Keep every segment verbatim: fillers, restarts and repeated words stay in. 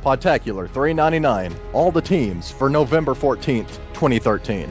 Podtacular three ninety-nine. All the teams for November fourteenth, twenty thirteen.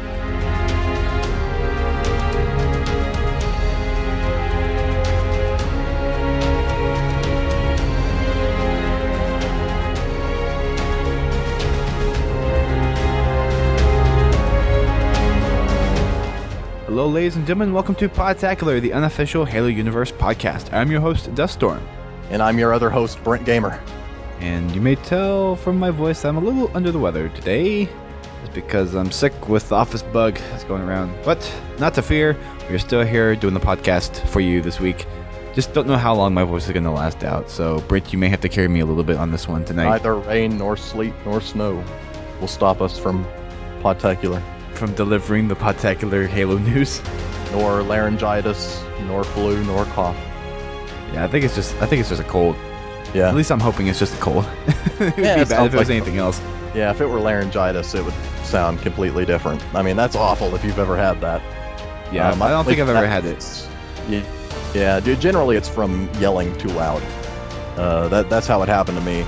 Hello, ladies and gentlemen. Welcome to Podtacular, the unofficial Halo Universe podcast. I'm your host, Duststorm. And I'm your other host, Brent Gamer. And you may tell from my voice that I'm a little under the weather today. It's because I'm sick with the office bug that's going around. But not to fear, we're still here doing the podcast for you this week. Just don't know how long my voice is going to last out. So, Brent, you may have to carry me a little bit on this one tonight. Neither rain, nor sleet, nor snow will stop us from Podtacular. From delivering the Podtacular Halo news. Nor laryngitis, nor flu, nor cough. Yeah, I think it's just I think it's just a cold. Yeah. At least I'm hoping it's just a cold. It would Yeah, be it bad if it was like anything else. Yeah, if it were laryngitis, it would sound completely different. I mean, that's awful if you've ever had that. Yeah, Um, I don't think I've ever that- had it. Yeah, yeah, dude, generally it's from yelling too loud. Uh, that That's how it happened to me.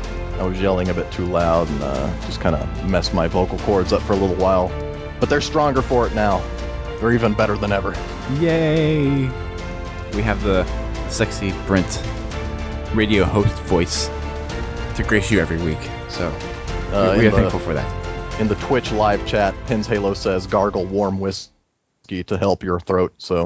I was yelling a bit too loud and uh, just kind of messed my vocal cords up for a little while. But they're stronger for it now. They're even better than ever. Yay! We have the sexy Brent radio host voice to grace you every week. So Uh, we, we in are the- thankful for that. In the Twitch live chat, Pins Halo says gargle warm whiskey to help your throat. So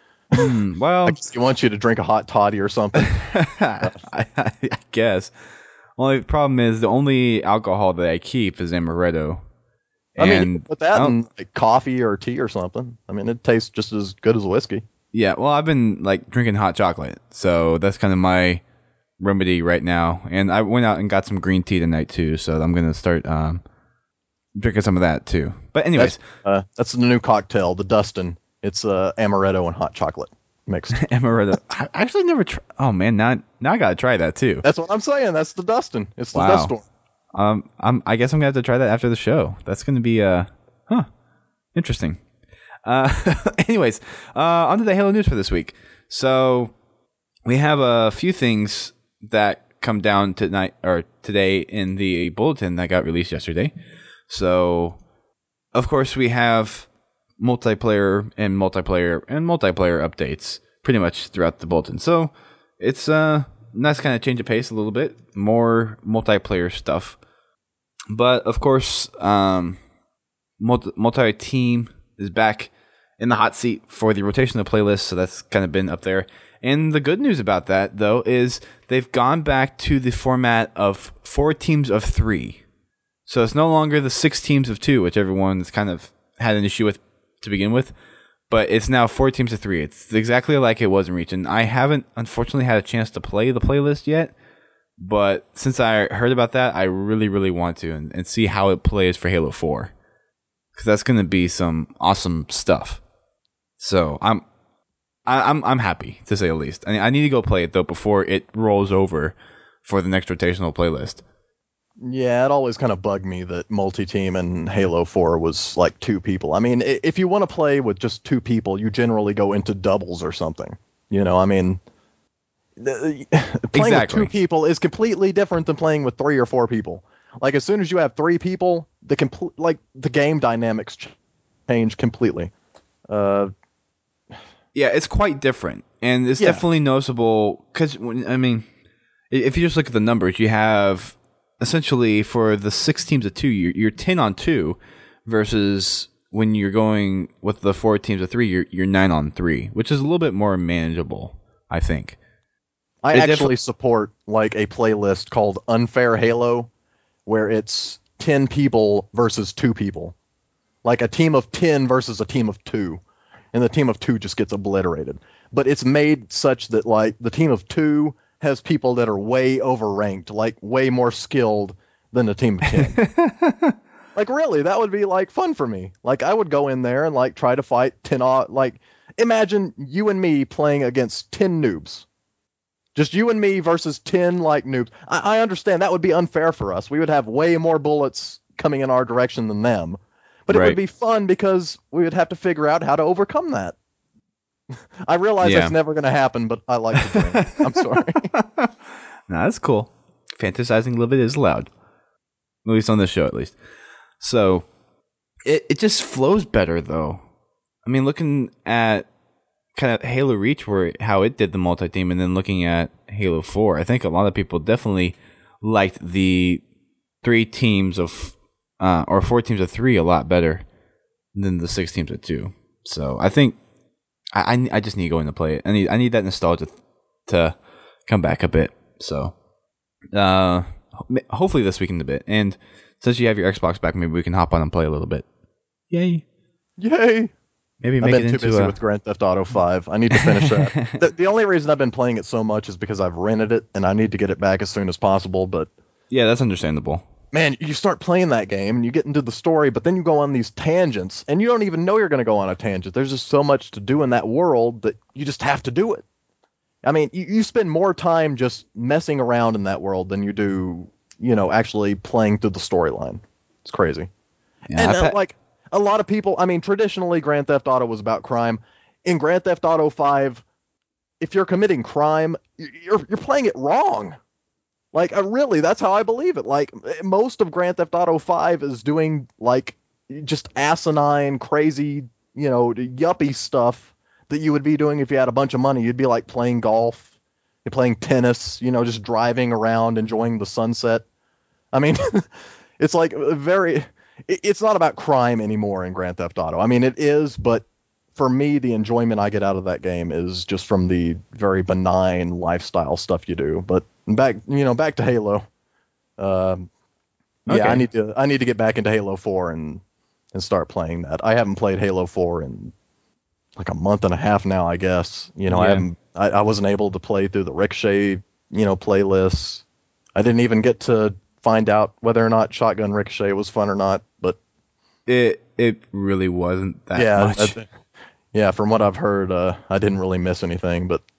Hmm, well, I guess he wants you to drink a hot toddy or something. I, I, I guess. Only problem is the only alcohol that I keep is amaretto. I mean, you And can put that I don't- in like, coffee or tea or something. I mean, it tastes just as good as whiskey. Yeah, well, I've been like drinking hot chocolate, so that's kind of my remedy right now. And I went out and got some green tea tonight too, so I'm gonna start um, drinking some of that too. But anyways, That's, uh, that's the new cocktail, the Dustin. It's uh, amaretto and hot chocolate mixed. amaretto. I actually never. Tr- oh man, now now I gotta try that too. That's what I'm saying. That's the Dustin. It's the Wow. Dust Storm. Um, I'm. I guess I'm gonna have to try that after the show. That's gonna be uh, huh, interesting. Uh, anyways, uh, on to the Halo news for this week. So we have a few things that come down tonight or today in the bulletin that got released yesterday. So, of course, we have multiplayer and multiplayer and multiplayer updates pretty much throughout the bulletin. So it's uh nice kind of change of pace a little bit, more multiplayer stuff. But of course, um, multi multi team is back in the hot seat for the rotational playlist, so that's kind of been up there. And the good news about that, though, is they've gone back to the format of four teams of three. So it's no longer the six teams of two, which everyone's kind of had an issue with to begin with. But it's now four teams of three. It's exactly like it was in Reach. And I haven't, unfortunately, had a chance to play the playlist yet. But since I heard about that, I really, really want to and, and see how it plays for Halo four. Because that's going to be some awesome stuff. So I'm I, I'm I'm happy, to say the least. I, I need to go play it, though, before it rolls over for the next rotational playlist. Yeah, it always kind of bugged me that multi-team in Halo four was like two people. I mean, i- if you want to play with just two people, you generally go into doubles or something. You know, I mean, the- playing Exactly. with two people is completely different than playing with three or four people. Like, as soon as you have three people, the compl- like the game dynamics ch- change completely. Uh, Yeah, it's quite different, and it's Yeah. definitely noticeable because I mean, i- if you just look at the numbers, you have essentially for the six teams of two, you're, you're ten on two, versus when you're going with the four teams of three, you're you're nine on three, which is a little bit more manageable, I think. I It actually defi- support like a playlist called Unfair Halo, where it's ten people versus two people, like a team of ten versus a team of two, and the team of two just gets obliterated. But it's made such that like the team of two has people that are way overranked, like way more skilled than the team of ten. Like, really, that would be like fun for me. Like, I would go in there and like try to fight ten. au- Like, imagine you and me playing against ten noobs. Just you and me versus ten like noobs. I, I understand that would be unfair for us. We would have way more bullets coming in our direction than them. But it Right. would be fun because we would have to figure out how to overcome that. I realize Yeah. that's never going to happen, but I like to dream. I'm sorry. No, that's cool. fantasizing a little bit is allowed, at least on this show, at least. So it it just flows better, though. I mean, looking at kind of Halo Reach, where how it did the multi-team, and then looking at Halo four, I think a lot of people definitely liked the three teams of uh, or four teams of three a lot better than the six teams of two. So I think I I, I just need to go in to play it. I need I need that nostalgia to come back a bit. So uh, hopefully this weekend a bit. And since you have your Xbox back, maybe we can hop on and play a little bit. Yay! Yay! Maybe I've make been it too into busy a... with Grand Theft Auto five. I need to finish that. the, the only reason I've been playing it so much is because I've rented it, and I need to get it back as soon as possible. But yeah, that's understandable. Man, you start playing that game, and you get into the story, but then you go on these tangents, and you don't even know you're going to go on a tangent. There's just so much to do in that world that you just have to do it. I mean, you, you spend more time just messing around in that world than you do, you know, actually playing through the storyline. It's crazy. Yeah, and uh, had... like... A lot of people, I mean, traditionally, Grand Theft Auto was about crime. In Grand Theft Auto five, if you're committing crime, you're you're playing it wrong. Like, uh, really, that's how I believe it. Like, most of Grand Theft Auto five is doing, like, just asinine, crazy, you know, yuppie stuff that you would be doing if you had a bunch of money. You'd be, like, playing golf, you're playing tennis, you know, just driving around, enjoying the sunset. I mean, it's, like, very... It's not about crime anymore in Grand Theft Auto. I mean, it is, but for me, the enjoyment I get out of that game is just from the very benign lifestyle stuff you do. But back, you know, back to Halo. Um, yeah, okay. I need to, I need to get back into Halo four and and start playing that. I haven't played Halo four in like a month and a half now, I guess. You know, yeah. I haven't, I, I wasn't able to play through the Ricochet, you know, playlists. I didn't even get to find out whether or not Shotgun Ricochet was fun or not, but it it really wasn't that yeah, much. I, yeah, from what I've heard, uh, I didn't really miss anything. But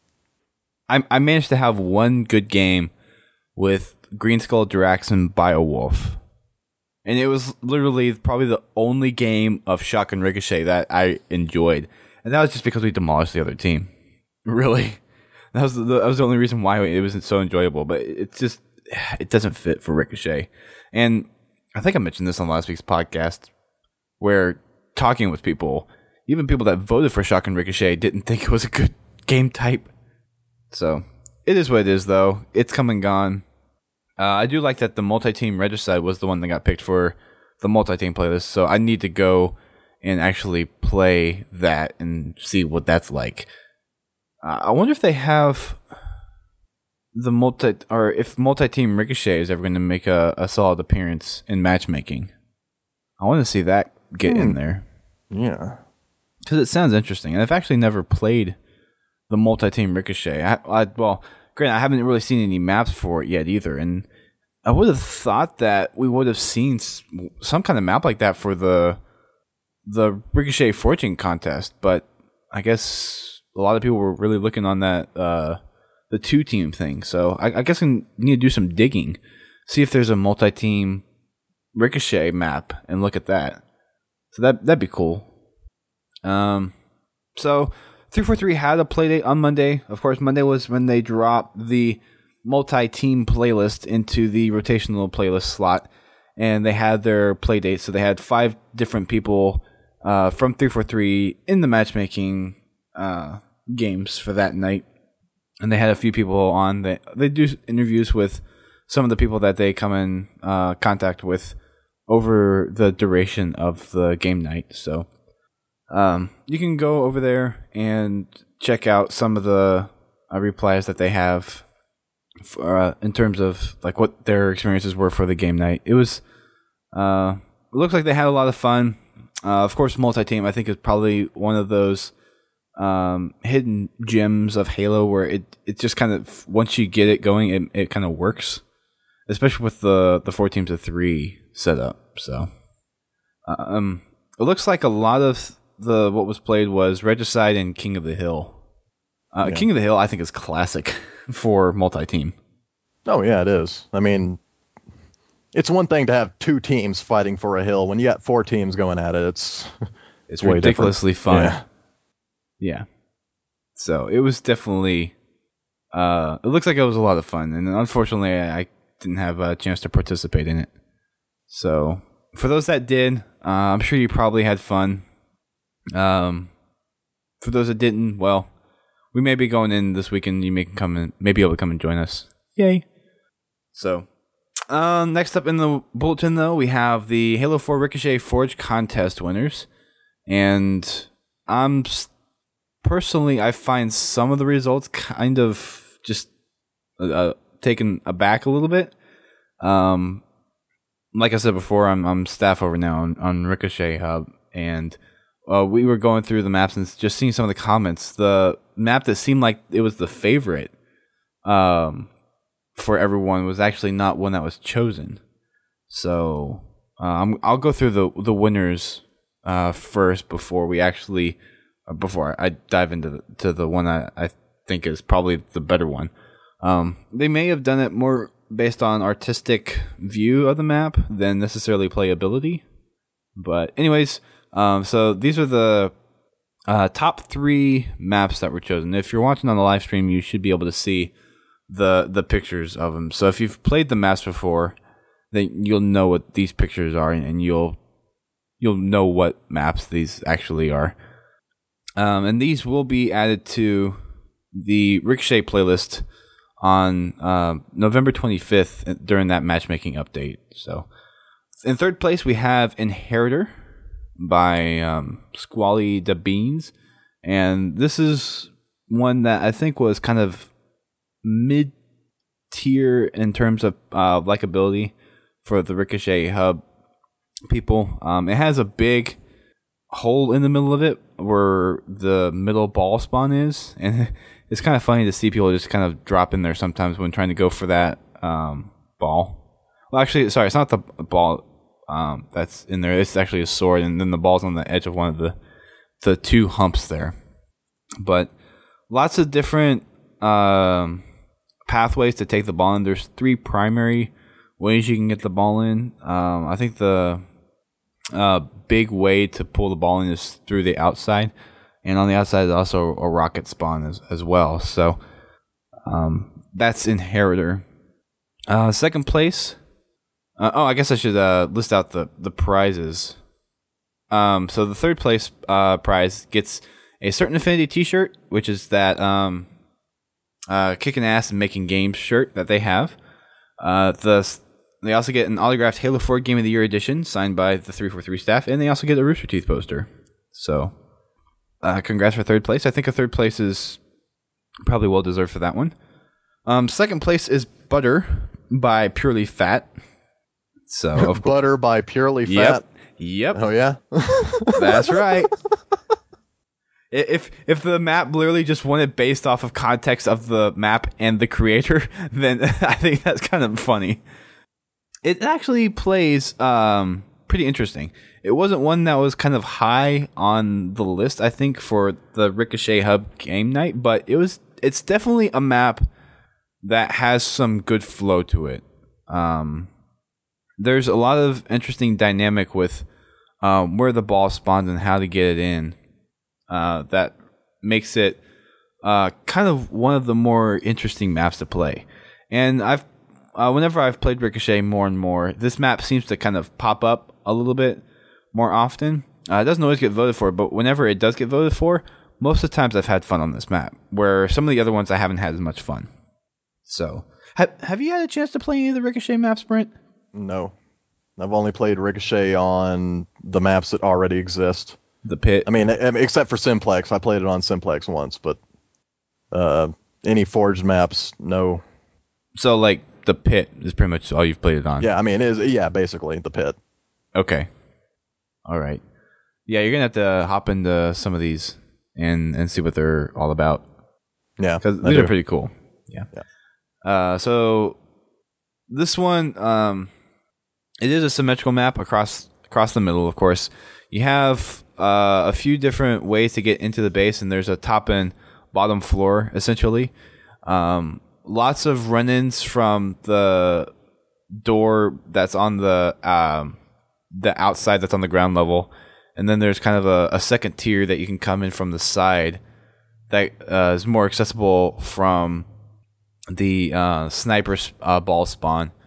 I I managed to have one good game with Green Skull Drax and Biowolf, and it was literally probably the only game of Shotgun Ricochet that I enjoyed, and that was just because we demolished the other team. Really, that was the, that was the only reason why it wasn't so enjoyable. But it's just. It doesn't fit for Ricochet. And I think I mentioned this on last week's podcast, where talking with people, even people that voted for Shotgun Ricochet didn't think it was a good game type. So it is what it is, though. It's come and gone. Uh, I do like that the multi-team Regicide was the one that got picked for the multi-team playlist, so I need to go and actually play that and see what that's like. Uh, I wonder if they have... The multi or if multi-team Ricochet is ever going to make a, a solid appearance in matchmaking. I want to see that get hmm. in there. Yeah, because it sounds interesting, and I've actually never played the multi-team Ricochet. I, I well, granted, I haven't really seen any maps for it yet either, and I would have thought that we would have seen some kind of map like that for the the Ricochet Fortune contest, but I guess a lot of people were really looking on that. Uh, The two-team thing, so I, I guess I need to do some digging, see if there's a multi-team Ricochet map, and look at that. So that that'd be cool. Um, so three forty-three had a playdate on Monday. Of course, Monday was when they dropped the multi-team playlist into the rotational playlist slot, and they had their playdate. So they had five different people uh, from three forty-three in the matchmaking uh, games for that night. And they had a few people on. They they do interviews with some of the people that they come in uh, contact with over the duration of the game night. So um, you can go over there and check out some of the uh, replies that they have for, uh, in terms of like what their experiences were for the game night. It was uh, it looks like they had a lot of fun. Uh, of course, multi-team I think is probably one of those. Um, hidden gems of Halo where it, it just kind of once you get it going it, it kind of works, especially with the the four teams of three setup. So um, it looks like a lot of the what was played was Regicide and King of the Hill. Uh, yeah. King of the Hill I think is classic for multi-team. Oh yeah, it is. I mean, it's one thing to have two teams fighting for a hill. When you got four teams going at it, it's it's ridiculously different. fun. Yeah. Yeah, so it was definitely. Uh, it looks like it was a lot of fun, and unfortunately, I didn't have a chance to participate in it. So for those that did, uh, I'm sure you probably had fun. Um, for those that didn't, well, we may be going in this weekend. You may come in, may be able to come and join us. Yay! So, uh, next up in the bulletin, though, we have the Halo four Ricochet Forge contest winners, and I'm personally, I find some of the results kind of just uh, taken aback a little bit. Um, like I said before, I'm I'm staff over now on, on Ricochet Hub, and uh, we were going through the maps and just seeing some of the comments. The map that seemed like it was the favorite um, for everyone was actually not one that was chosen. So um, I'll go through the the winners uh, first before we actually uh, before I dive into the, to the one I, I think is probably the better one. Um, they may have done it more based on artistic view of the map than necessarily playability. But anyways, um, so these are the uh, top three maps that were chosen. If you're watching on the live stream, you should be able to see the the pictures of them. So if you've played the maps before, then you'll know what these pictures are, and you'll you'll know what maps these actually are. Um, and these will be added to the Ricochet playlist on uh, November twenty-fifth during that matchmaking update. So, in third place, we have Inheritor by um, Squally Da Beans. And this is one that I think was kind of mid-tier in terms of uh, likability for the Ricochet Hub people. Um, it has a big hole in the middle of it where the middle ball spawn is, and it's kind of funny to see people just kind of drop in there sometimes when trying to go for that um, ball. Well, actually, sorry, it's not the ball um, that's in there. It's actually a sword, and then the ball's on the edge of one of the the two humps there. But lots of different um, pathways to take the ball in. There's three primary ways you can get the ball in. Um, I think the uh, big way to pull the ball in is through the outside. And on the outside is also a rocket spawn as, as well. So um, that's Inheritor. Uh, second place. Uh, oh, I guess I should uh, list out the, the prizes. Um, so the third place uh, prize gets a Certain Affinity t-shirt, which is that um, uh, kicking ass and making games shirt that they have. Uh, the They also get an autographed Halo four Game of the Year edition signed by the three forty-three staff, and they also get a Rooster Teeth poster. So... Uh, congrats for third place. I think a third place is probably well deserved for that one. Um, second place is Butter by Purely Fat. So of Butter by Purely yep. Fat. Yep. Oh yeah. That's right. If if the map literally just won it based off of context of the map and the creator, then I think that's kind of funny. It actually plays um, pretty interesting. It wasn't one that was kind of high on the list, I think, for the Ricochet Hub game night, but it was. It's definitely a map that has some good flow to it. Um, there's a lot of interesting dynamic with um, where the ball spawns and how to get it in. Uh, that makes it uh, kind of one of the more interesting maps to play. And I've, uh, whenever I've played Ricochet more and more, this map seems to kind of pop up a little bit more often. Uh, it doesn't always get voted for, but whenever it does get voted for, most of the times I've had fun on this map, where some of the other ones I haven't had as much fun. So, have have you had a chance to play any of the Ricochet maps, Brent? No. I've only played Ricochet on the maps that already exist. The Pit. I mean, except for Simplex. I played it on Simplex once, but uh, any Forged maps, no. So, like, the Pit is pretty much all you've played it on? Yeah, I mean, it is, yeah, basically, the Pit. Okay. All right. Yeah, you're going to have to hop into some of these and, and see what they're all about. Yeah. Because these are pretty cool. Yeah. yeah. Uh, so, this one, um, it is a symmetrical map across across the middle, of course. You have uh, a few different ways to get into the base, and there's a top and bottom floor, essentially. Um, lots of run-ins from the door that's on the um, the outside that's on the ground level, and then there's kind of a, a second tier that you can come in from the side that uh, is more accessible from the uh, sniper uh, ball spawn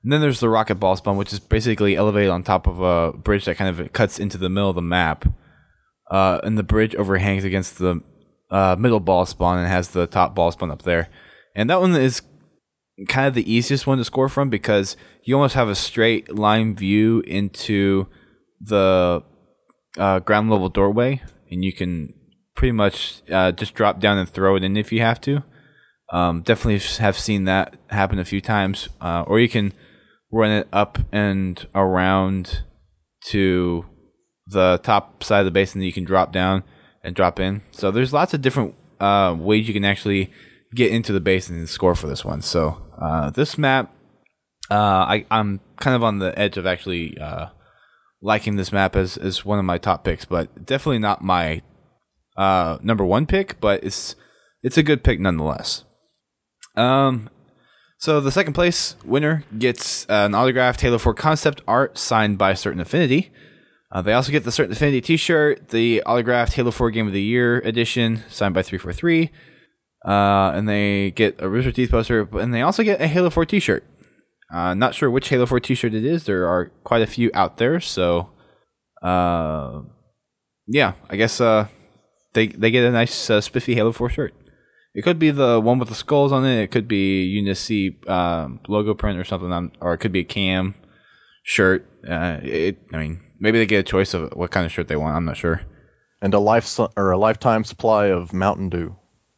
And then there's the rocket ball spawn, which is basically elevated on top of a bridge that kind of cuts into the middle of the map. Uh, and the bridge overhangs against the uh, middle ball spawn and has the top ball spawn up there. And that one is kind of the easiest one to score from because you almost have a straight line view into the uh, ground level doorway, and you can pretty much uh, just drop down and throw it in if you have to. Um, definitely have seen that happen a few times. Uh, or you can run it up and around to the top side of the base, and then you can drop down and drop in. So there's lots of different uh, ways you can actually get into the base and score for this one. So uh, this map, uh, I, I'm kind of on the edge of actually uh, liking this map as, as one of my top picks, but definitely not my uh, number one pick, but it's it's a good pick nonetheless. Um, so the second place winner gets uh, an autographed Halo four concept art signed by Certain Affinity. Uh, they also get the Certain Affinity t-shirt, the autographed Halo four Game of the Year edition signed by three forty-three, uh, and they get a Rooster Teeth poster, and they also get a Halo four t-shirt. Uh, not sure which Halo four t-shirt it is. There are quite a few out there, so uh, yeah, I guess uh, they they get a nice uh, spiffy Halo four shirt. It could be the one with the skulls on it. It could be Unici um, logo print or something, on, or it could be a Cam shirt. Uh, it, I mean, maybe they get a choice of what kind of shirt they want. I'm not sure. And a life su- or a lifetime supply of Mountain Dew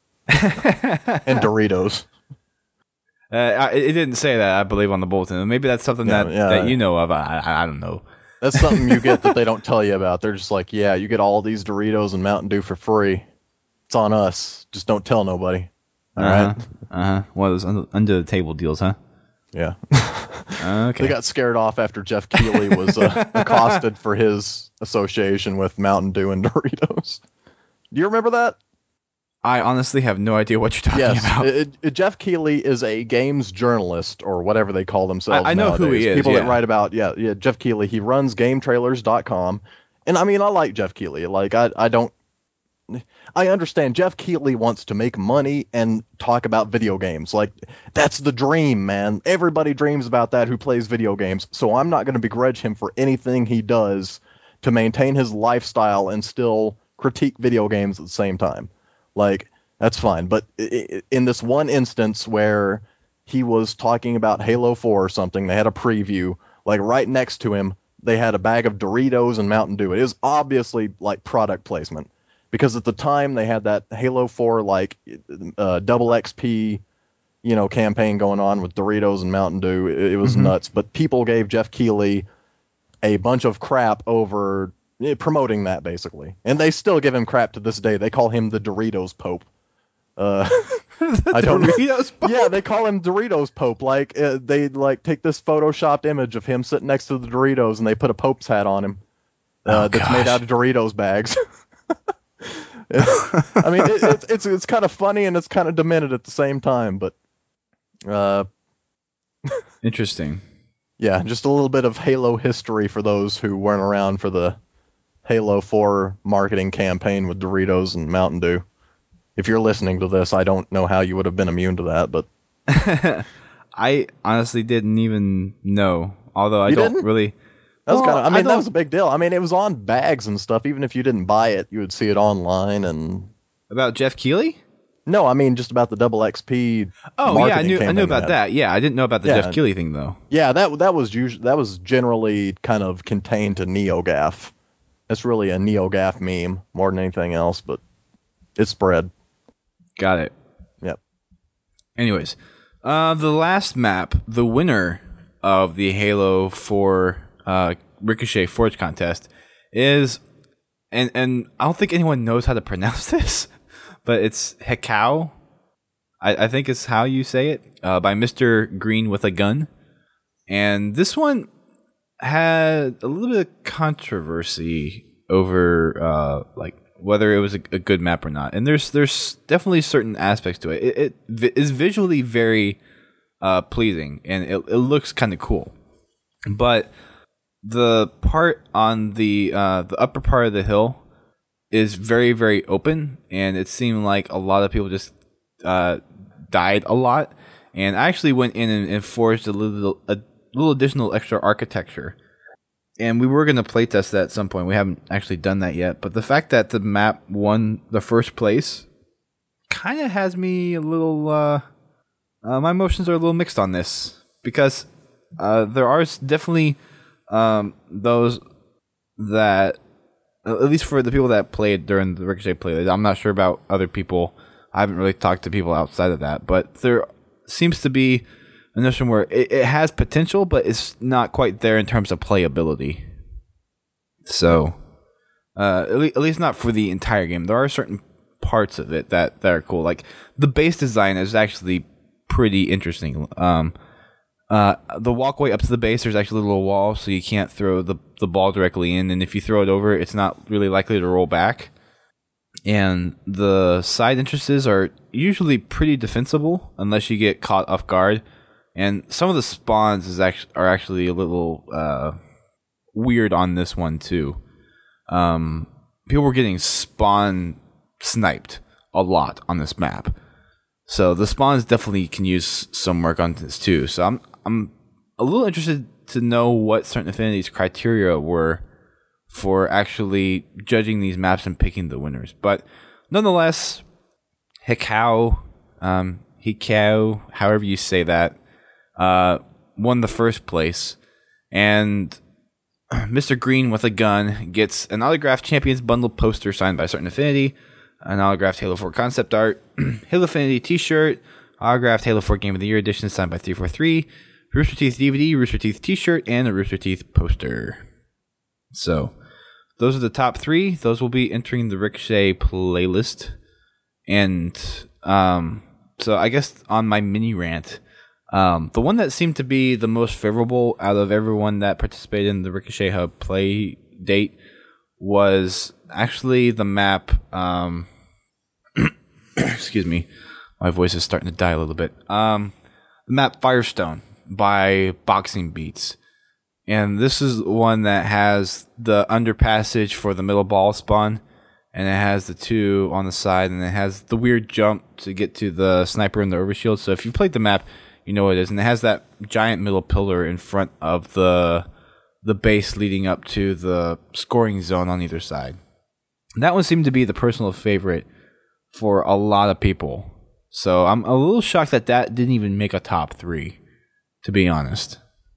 and Doritos. Uh, I, it didn't say that, I believe, on the bulletin. Maybe that's something Yeah, that, yeah. that you know of. I, I I don't know. That's something you get that they don't tell you about. They're just like, yeah, you get all these Doritos and Mountain Dew for free. It's on us. Just don't tell nobody. All uh-huh. right. Uh huh. One of those under, under the table deals, huh? Yeah. Okay. They got scared off after Jeff Keighley was uh, accosted for his association with Mountain Dew and Doritos. Do you remember that? I honestly have no idea what you're talking Yes. about. It, it, Jeff Keighley is a games journalist or whatever they call themselves. I, I know nowadays. who he is. People yeah. that write about yeah yeah Jeff Keighley. He runs game trailers dot com, and I mean I like Jeff Keighley. Like I I don't. I understand Jeff Keighley wants to make money and talk about video games. Like, that's the dream, man. Everybody dreams about that who plays video games. So I'm not going to begrudge him for anything he does to maintain his lifestyle and still critique video games at the same time. Like, that's fine. But in this one instance where he was talking about Halo four or something, they had a preview, like right next to him, they had a bag of Doritos and Mountain Dew. It is obviously like product placement. Because at the time they had that Halo four like uh, double X P, you know, campaign going on with Doritos and Mountain Dew. It, it was mm-hmm. nuts. But people gave Jeff Keighley a bunch of crap over eh, promoting that, basically, and they still give him crap to this day. They call him the Doritos Pope. Uh, I don't. Doritos Pope? Yeah, they call him Doritos Pope. Like uh, they like take this photoshopped image of him sitting next to the Doritos, and they put a Pope's hat on him uh, oh, that's gosh. made out of Doritos bags. I mean, it, it's it's it's kind of funny and it's kind of demented at the same time, but uh, interesting. Yeah, just a little bit of Halo history for those who weren't around for the Halo four marketing campaign with Doritos and Mountain Dew. If you're listening to this, I don't know how you would have been immune to that, but I honestly didn't even know. Although I you don't didn't? really. That was well, kind of. I mean, I that was a big deal. I mean, it was on bags and stuff. Even if you didn't buy it, you would see it online. And about Jeff Keighley? No, I mean just about the double X P. Oh yeah, I knew. I knew about that. Yeah, I didn't know about the yeah. Jeff Keighley thing though. Yeah, that that was usually that was generally kind of contained to NeoGAF. It's really a NeoGAF meme more than anything else, but it spread. Got it. Yep. Anyways, uh, the last map, the winner of the Halo four uh, Ricochet Forge contest is, and and I don't think anyone knows how to pronounce this, but it's Hekau. I, I think is how you say it, uh, by Mister Green with a Gun. And this one had a little bit of controversy over uh, like whether it was a, a good map or not. And there's there's definitely certain aspects to it. It, it vi- is visually very uh, pleasing, and it, it looks kind of cool. But the part on the uh, the upper part of the hill is very, very open, and it seemed like a lot of people just uh, died a lot. And I actually went in and, and forged a little, a little additional extra architecture. And we were going to playtest that at some point. We haven't actually done that yet. But the fact that the map won the first place kind of has me a little... Uh, uh, my emotions are a little mixed on this. Because uh, there are definitely um, those that... At least for the people that played during the Ricochet play. I'm not sure about other people. I haven't really talked to people outside of that. But there seems to be... a notion where it, it has potential, but it's not quite there in terms of playability. So, uh, at, le- at least not for the entire game. There are certain parts of it that, that are cool. Like, the base design is actually pretty interesting. Um, uh, the walkway up to the base, there's actually a little wall, so you can't throw the, the ball directly in, and if you throw it over, it's not really likely to roll back. And the side entrances are usually pretty defensible, unless you get caught off guard. And some of the spawns is actually are actually a little uh, weird on this one too. Um, people were getting spawn sniped a lot on this map, so the spawns definitely can use some work on this too. So I'm I'm a little interested to know what Certain Affinity's criteria were for actually judging these maps and picking the winners. But nonetheless, Hikau, um, Hikau, however you say that. Uh, won the first place, and Mister Green with a gun gets an autographed Champions Bundle poster signed by Certain Affinity, an autographed Halo four concept art, Halo Affinity t-shirt, autographed Halo four Game of the Year edition signed by three forty-three, Rooster Teeth D V D, Rooster Teeth t-shirt, and a Rooster Teeth poster. So, those are the top three. Those will be entering the Ricochet playlist. And, um, so I guess on my mini rant, Um, the one that seemed to be the most favorable out of everyone that participated in the Ricochet Hub play date was actually the map. Um, excuse me, my voice is starting to die a little bit. Um, the map Firestone by Boxing Beats, and this is one that has the underpassage for the middle ball spawn, and it has the two on the side, and it has the weird jump to get to the sniper and the overshield. So if you played the map, you know what it is, and it has that giant middle pillar in front of the the base leading up to the scoring zone on either side. That one seemed to be the personal favorite for a lot of people. So I'm a little shocked that that didn't even make a top three, to be honest.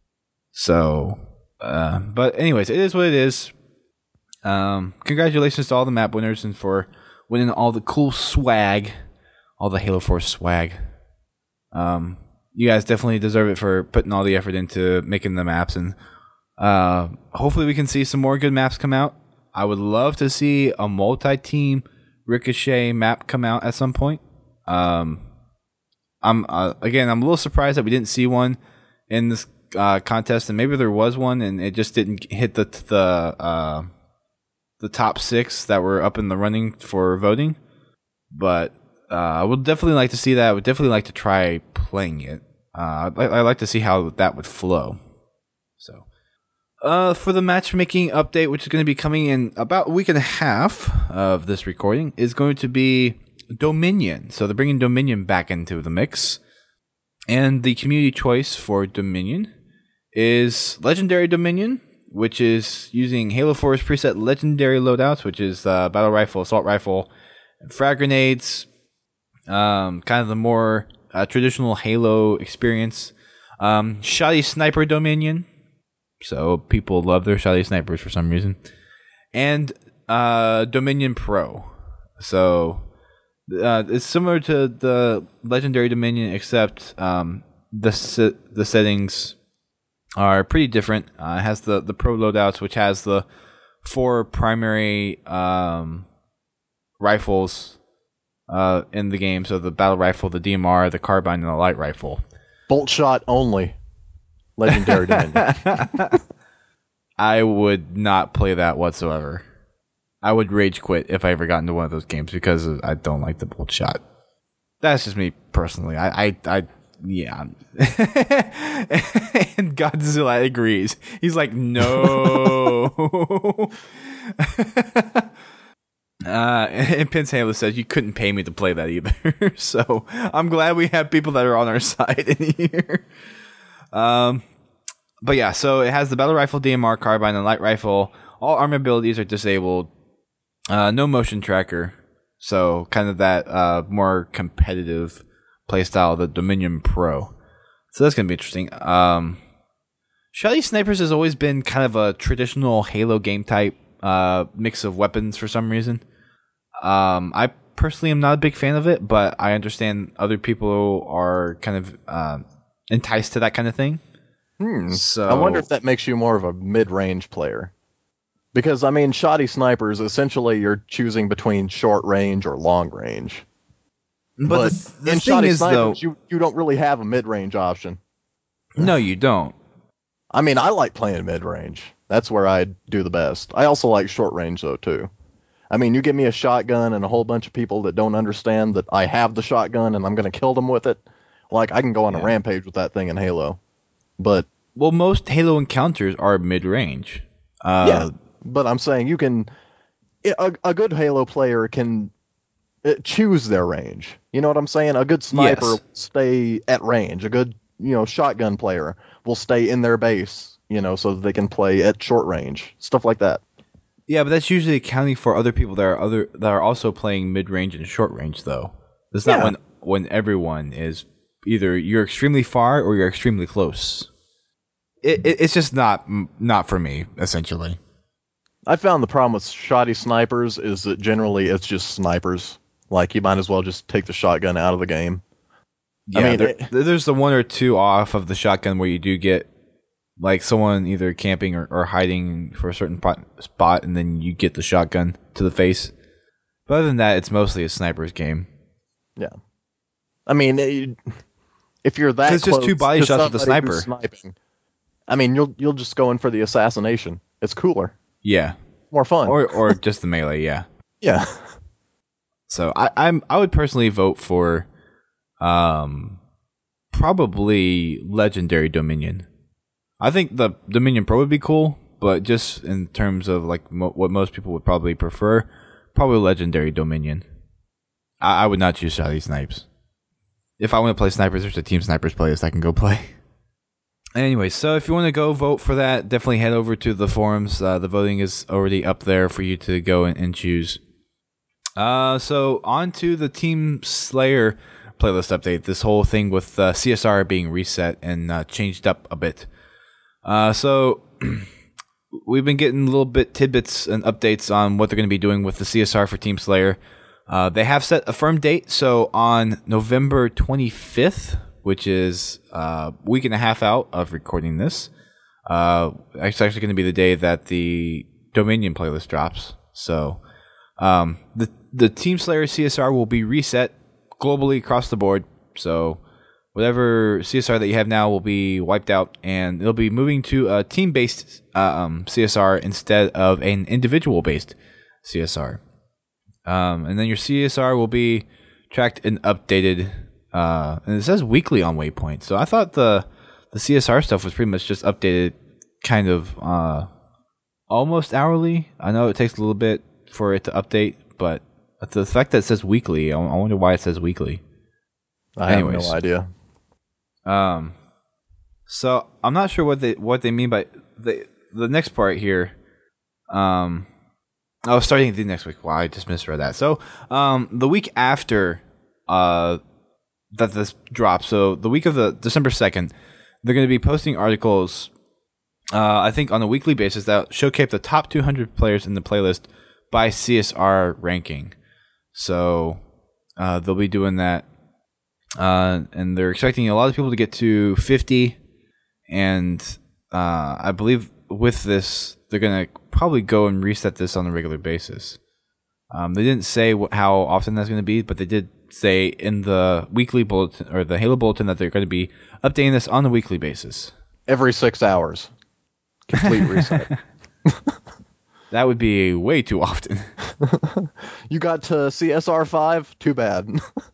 So, uh, but anyways, it is what it is. Um, congratulations to all the map winners and for winning all the cool swag, all the Halo four swag. Um, You guys definitely deserve it for putting all the effort into making the maps, and uh, hopefully we can see some more good maps come out. I would love to see a multi-team Ricochet map come out at some point. Um, I'm uh, again, I'm a little surprised that we didn't see one in this uh, contest, and maybe there was one, and it just didn't hit the the uh, the top six that were up in the running for voting. But uh, I would definitely like to see that. I would definitely like to try playing it. Uh, I'd, I'd like to see how that would flow. So, uh, for the matchmaking update, which is going to be coming in about a week and a half of this recording, is going to be Dominion. So they're bringing Dominion back into the mix. And the community choice for Dominion is Legendary Dominion, which is using Halo four's preset Legendary loadouts, which is uh, Battle Rifle, Assault Rifle, and Frag Grenades. Um, kind of the more uh, traditional Halo experience. Um, Shoddy Sniper Dominion. So people love their Shoddy Snipers for some reason. And uh, Dominion Pro. So uh, it's similar to the Legendary Dominion, except um, the se- the settings are pretty different. Uh, it has the, the Pro loadouts, which has the four primary um, rifles uh, in the game. So the Battle Rifle, the D M R, the Carbine, and the Light Rifle. Bolt shot only. Legendary Dominion. I would not play that whatsoever. I would rage quit if I ever got into one of those games because I don't like the bolt shot. That's just me personally. I, I, I yeah. And Godzilla agrees. He's like, no. uh, and Pence Halo says you couldn't pay me to play that either. So I'm glad we have people that are on our side in here. Um, but yeah, so it has the battle rifle, D M R, carbine, and light rifle. All armor abilities are disabled. Uh, no motion tracker. So kind of that uh, more competitive playstyle, the Dominion Pro. So that's going to be interesting. Um, Shoddy Snipers has always been kind of a traditional Halo game type uh, mix of weapons for some reason. Um, I personally am not a big fan of it, but I understand other people are kind of uh, enticed to that kind of thing. Hmm. So I wonder if that makes you more of a mid-range player. Because, I mean, Shoddy Snipers, essentially you're choosing between short range or long range. But, But the, the in thing Shoddy is, though, Snipers, you, you don't really have a mid-range option. no, you don't. I mean, I like playing mid-range. That's where I do the best. I also like short range, though, too. I mean, you give me a shotgun and a whole bunch of people that don't understand that I have the shotgun and I'm going to kill them with it. Like, I can go on Yeah. a rampage with that thing in Halo. But, Well, most Halo encounters are mid-range. Uh, yeah, but I'm saying you can... A, a good Halo player can uh, choose their range. You know what I'm saying? A good sniper Yes. will stay at range. A good, you know, shotgun player will stay in their base, you know, so that they can play at short range. Stuff like that. Yeah, but that's usually accounting for other people that are other that are also playing mid range and short range, though. It's not Yeah. when when everyone is either you're extremely far or you're extremely close. It, it it's just not not for me, essentially. I found the problem with shoddy snipers is that generally it's just snipers. Like, you might as well just take the shotgun out of the game. Yeah, I mean, there, it- there's the one or two off of the shotgun where you do get like someone either camping or, or hiding for a certain pot, spot, and then you get the shotgun to the face. But other than that, it's mostly a sniper's game. Yeah. I mean, it, if you're that It's just close two body to shots with the somebody who's sniper. sniping, I mean, you'll you'll just go in for the assassination. It's cooler, Yeah, more fun. or or just the melee. Yeah. yeah. So I, I'm I would personally vote for, um, probably Legendary Dominion. I think the Dominion Pro would be cool, but just in terms of like mo- what most people would probably prefer, probably Legendary Dominion. I, I would not choose Shoddy Snipes. If I want to play snipers, there's a Team Snipers playlist I can go play. Anyway, so if you want to go vote for that, definitely head over to the forums. Uh, the voting is already up there for you to go and, and choose. Uh, so on to the Team Slayer playlist update. This whole thing with uh, C S R being reset and uh, changed up a bit. Uh, so we've been getting a little bit tidbits and updates on what they're going to be doing with the C S R for Team Slayer. Uh, they have set a firm date. So on November twenty-fifth, which is a week and a half out of recording this, uh, it's actually going to be the day that the Dominion playlist drops. So um, the the Team Slayer C S R will be reset globally across the board. So whatever C S R that you have now will be wiped out, and it'll be moving to a team-based uh, um, C S R instead of an individual-based C S R. Um, and then your C S R will be tracked and updated. Uh, and it says weekly on Waypoint. So I thought the the C S R stuff was pretty much just updated kind of uh, almost hourly. I know it takes a little bit for it to update, but the fact that it says weekly, I I wonder why it says weekly. I have Anyways. no idea. Um, so I'm not sure what they what they mean by the the next part here. Um, oh, starting the next week. Wow, I just misread that. So, um, the week after, uh, that this drops. So the week of the December second, they're going to be posting articles. Uh, I think on a weekly basis that showcase the top two hundred players in the playlist by C S R ranking. So, uh, they'll be doing that. Uh, and they're expecting a lot of people to get to fifty, and uh, I believe with this, they're going to probably go and reset this on a regular basis. Um, they didn't say wh- how often that's going to be, but they did say in the weekly bulletin, or the Halo bulletin, that they're going to be updating this on a weekly basis. Every six hours. Complete reset. That would be way too often. You got to C S R five? Too bad.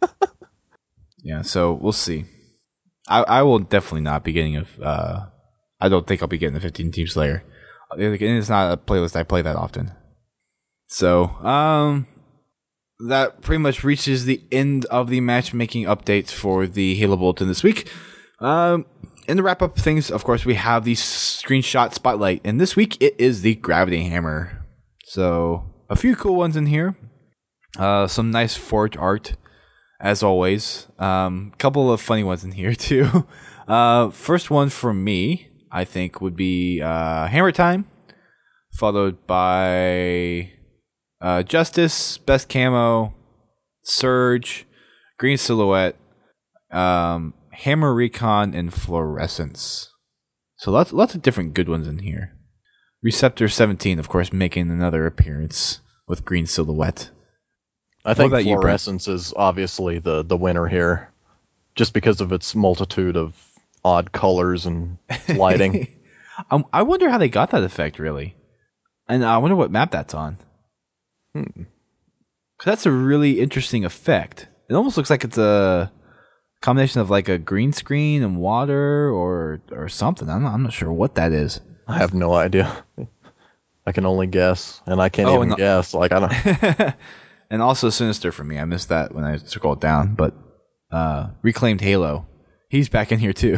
Yeah, so we'll see. I, I will definitely not be getting a. Uh, I don't think I'll be getting a fifteen Team Slayer. It's not a playlist I play that often. So, um, that pretty much reaches the end of the matchmaking updates for the Halo Bulletin this week. Um, and to wrap up things, of course, we have the screenshot spotlight, and this week it is the Gravity Hammer. So a few cool ones in here. Uh, some nice forge art, as always. A um, couple of funny ones in here too. Uh, first one for me, I think, would be uh, Hammer Time, followed by uh, Justice, Best Camo, Surge, Green Silhouette, um, Hammer Recon, and Fluorescence. So lots, lots of different good ones in here. Receptor seventeen, of course, making another appearance with Green Silhouette. I think Fluorescence you, is obviously the, the winner here, just because of its multitude of odd colors and lighting. um, I wonder how they got that effect, really. And I wonder what map that's on. Hmm. Cause that's a really interesting effect. It almost looks like it's a combination of like a green screen and water or or something. I'm not, I'm not sure what that is. I have no idea. I can only guess, and I can't oh, even the- guess. Like I don't. And also Sinister for me. I missed that when I scrolled down. But uh, Reclaimed Halo, he's back in here too.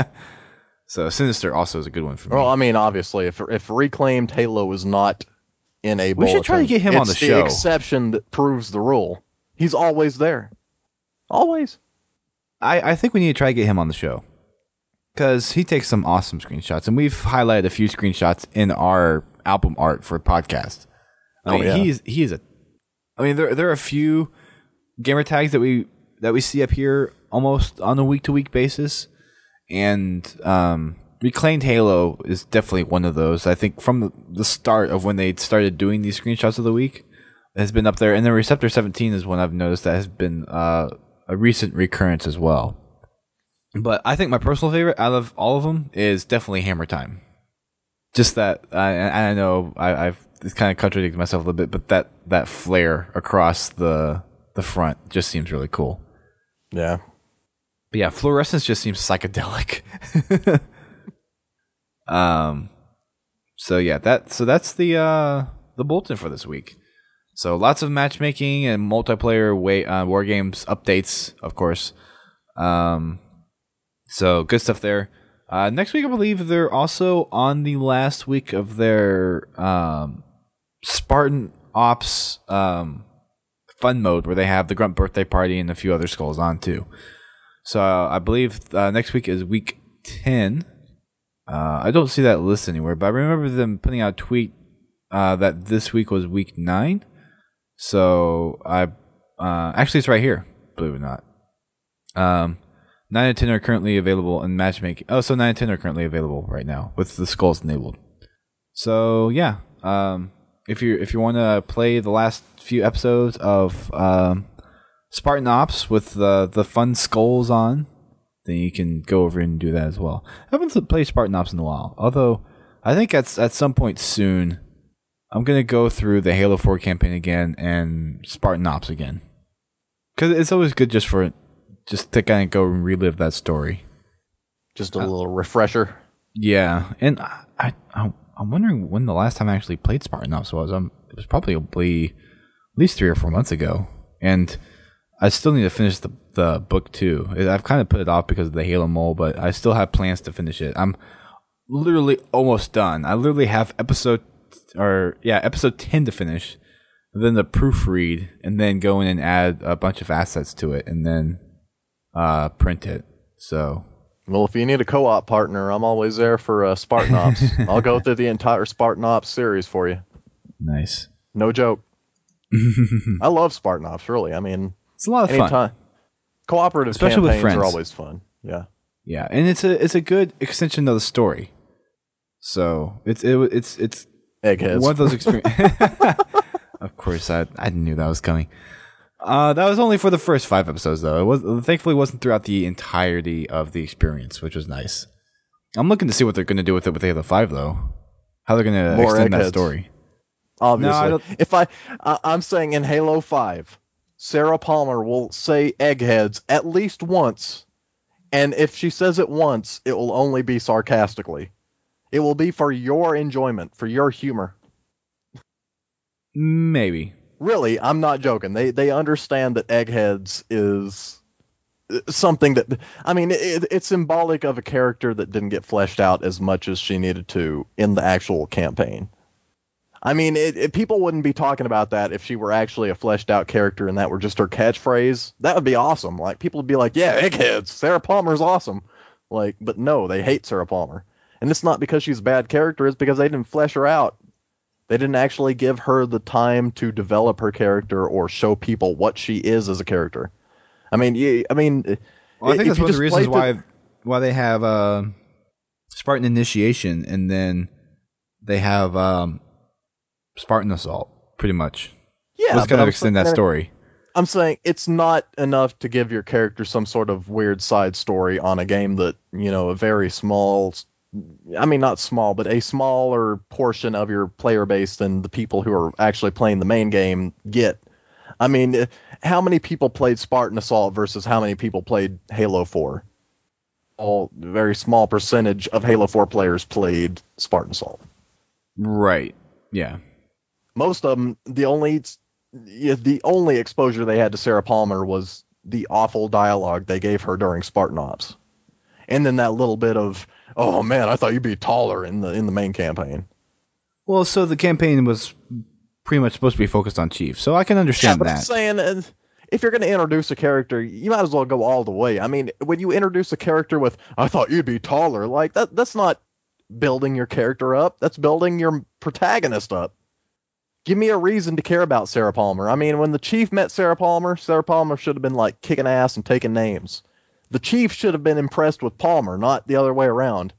So Sinister also is a good one for me. Well, I mean, obviously, if if Reclaimed Halo is not in a we bulletin, should try to get him it's on the the show. exception that proves the rule. He's always there. Always. I, I think we need to try to get him on the show. Because he takes some awesome screenshots. And we've highlighted a few screenshots in our album art for podcast. I mean, oh, yeah. he's he is a I mean, there there are a few gamer tags that we that we see up here almost on a week to week basis, and um, Reclaimed Halo is definitely one of those. I think from the, the start of when they started doing these screenshots of the week, it has been up there. And then Receptor seventeen is one I've noticed that has been uh, a recent recurrence as well. But I think my personal favorite out of all of them is definitely Hammer Time. Just that, I, I know I, I've it's kind of contradicted myself a little bit, but that, that flare across the the front just seems really cool. Yeah. But yeah, Fluorescence just seems psychedelic. um. So yeah, that so that's the uh the bulletin for this week. So lots of matchmaking and multiplayer way uh, war games updates, of course. Um. So good stuff there. Uh, next week, I believe they're also on the last week of their um, Spartan Ops um, fun mode, where they have the Grunt birthday party and a few other skulls on too. So uh, I believe uh, next week is week ten. Uh, I don't see that list anywhere, but I remember them putting out a tweet uh, that this week was week nine. So I uh, actually it's right here, believe it or not. Um. nine and ten are currently available in matchmaking. Oh, so nine and ten are currently available right now with the skulls enabled. So yeah, um, if you if you want to play the last few episodes of um, Spartan Ops with the the fun skulls on, then you can go over and do that as well. I haven't played Spartan Ops in a while, although I think at at some point soon I'm gonna go through the Halo four campaign again and Spartan Ops again, because it's always good just for. Just to kind of go and relive that story. Just a little refresher. Yeah, and I, I, I'm wondering when the last time I actually played Spartan Ops was. Um, it was probably at least three or four months ago, and I still need to finish the the book too. I've kind of put it off because of the Halo mole, but I still have plans to finish it. I'm literally almost done. I literally have episode or yeah episode ten to finish, then the proofread, and then go in and add a bunch of assets to it, and then. Uh, print it. So, well, if you need a co-op partner, I'm always there for uh, Spartan Ops. I'll go through the entire Spartan Ops series for you. Nice. No joke. I love Spartan Ops. Really, I mean, it's a lot of anytime. fun. Cooperative Especially with campaigns friends. are always fun. Yeah. Yeah, and it's a it's a good extension of the story. So it's it, it's it's Eggheads. one of those experiences. Of course, I I knew that was coming. Uh, that was only for the first five episodes, though. It was thankfully wasn't throughout the entirety of the experience, which was nice. I'm looking to see what they're going to do with it with Halo five, though. How they're going to extend that story. Obviously, No, I if I, I, I'm saying in Halo five, Sarah Palmer will say "eggheads" at least once, and if she says it once, it will only be sarcastically. It will be for your enjoyment, for your humor. Maybe. Really, I'm not joking. They they understand that eggheads is something that, I mean, it, it's symbolic of a character that didn't get fleshed out as much as she needed to in the actual campaign. I mean, it, it, people wouldn't be talking about that if she were actually a fleshed out character and that were just her catchphrase. That would be awesome. Like, people would be like, yeah, eggheads, Sarah Palmer's awesome. Like, but no, they hate Sarah Palmer. And it's not because she's a bad character, it's because they didn't flesh her out. They didn't actually give her the time to develop her character or show people what she is as a character. I mean, you, I mean, well, I think that's one of the reasons why the, why they have uh, Spartan Initiation and then they have um, Spartan Assault, pretty much. Yeah, let's kind of extend that story. I'm saying it's not enough to give your character some sort of weird side story on a game that, you know, a very small, I mean, not small, but a smaller portion of your player base than the people who are actually playing the main game get. I mean, how many people played Spartan Assault versus how many people played Halo four? All very small percentage of Halo four players played Spartan Assault. Right. Yeah. Most of them, the only the only exposure they had to Sarah Palmer was the awful dialogue they gave her during Spartan Ops. And then that little bit of, oh man, I thought you'd be taller in the in the main campaign. Well, so the campaign was pretty much supposed to be focused on Chief, so I can understand yeah, but that. I'm saying, uh, if you're going to introduce a character, you might as well go all the way. I mean, when you introduce a character with, I thought you'd be taller, like that that's not building your character up. That's building your protagonist up. Give me a reason to care about Sarah Palmer. I mean, when the Chief met Sarah Palmer, Sarah Palmer should have been like kicking ass and taking names. The Chief should have been impressed with Palmer, not the other way around.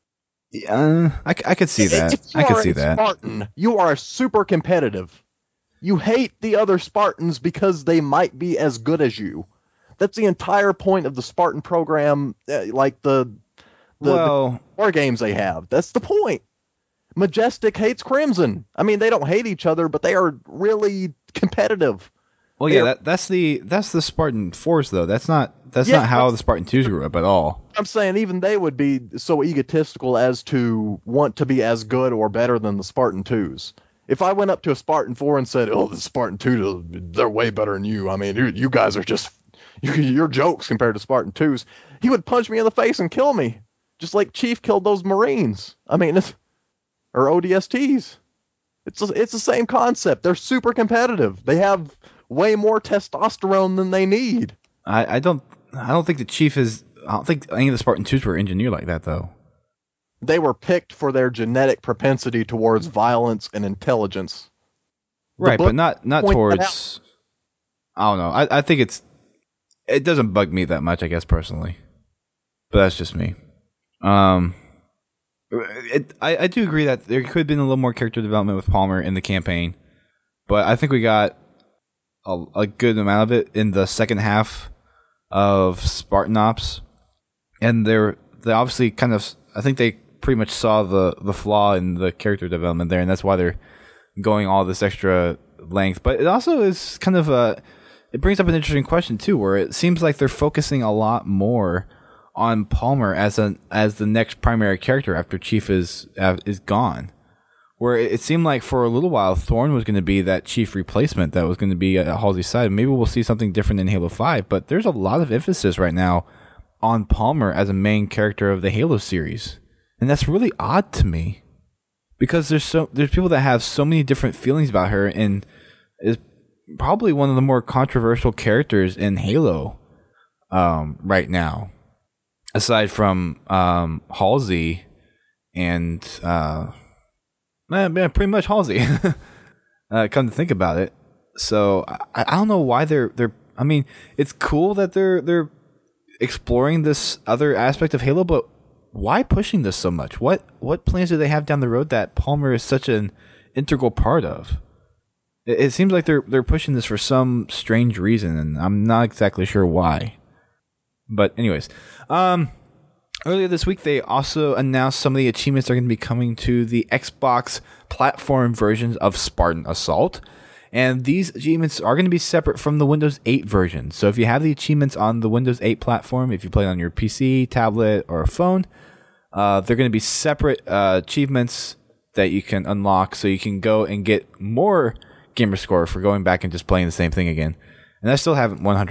Yeah, I, I could see that. I could see that. Spartan, you are super competitive. You hate the other Spartans because they might be as good as you. That's the entire point of the Spartan program, uh, like the the, well, the war games they have. That's the point. Majestic hates Crimson. I mean, they don't hate each other, but they are really competitive. Well, yeah, that, that's the that's the Spartan Force, though. That's not that's yeah, not how the Spartan twos grew up at all. I'm saying even they would be so egotistical as to want to be as good or better than the Spartan twos. If I went up to a Spartan four and said, "Oh, the Spartan two, they're way better than you. I mean, you, you guys are just you're jokes compared to Spartan twos," he would punch me in the face and kill me, just like Chief killed those Marines. I mean, it's, or O D S Ts. It's it's the same concept. They're super competitive. They have way more testosterone than they need. I, I don't I don't think the Chief is I don't think any of the Spartan twos were engineered like that, though. They were picked for their genetic propensity towards violence and intelligence. Right, but not not towards I don't know. I, I think it's it doesn't bug me that much, I guess, personally. But that's just me. Um it, I, I do agree that there could have been a little more character development with Palmer in the campaign, but I think we got A, a good amount of it in the second half of Spartan Ops, and they're they obviously kind of I think they pretty much saw the the flaw in the character development there, and that's why they're going all this extra length. But it also is kind of a it brings up an interesting question too, where it seems like they're focusing a lot more on Palmer as an as the next primary character after Chief is uh, is gone. Where it seemed like for a little while, Thorn was going to be that Chief replacement that was going to be at Halsey's side. Maybe we'll see something different in Halo five, but there's a lot of emphasis right now on Palmer as a main character of the Halo series. And that's really odd to me. Because there's so there's people that have so many different feelings about her and is probably one of the more controversial characters in Halo um, right now. Aside from um, Halsey and... Uh, Yeah, pretty much Halsey. uh, come to think about it, so I, I don't know why they're they're. I mean, it's cool that they're they're exploring this other aspect of Halo, but why pushing this so much? What what plans do they have down the road that Palmer is such an integral part of? It, it seems like they're they're pushing this for some strange reason, and I'm not exactly sure why. But anyways, um. Earlier this week, they also announced some of the achievements that are going to be coming to the Xbox platform versions of Spartan Assault. And these achievements are going to be separate from the Windows eight version. So if you have the achievements on the Windows eight platform, if you play it on your P C, tablet, or a phone, uh, they're going to be separate uh, achievements that you can unlock so you can go and get more gamer score for going back and just playing the same thing again. And I still haven't one hundred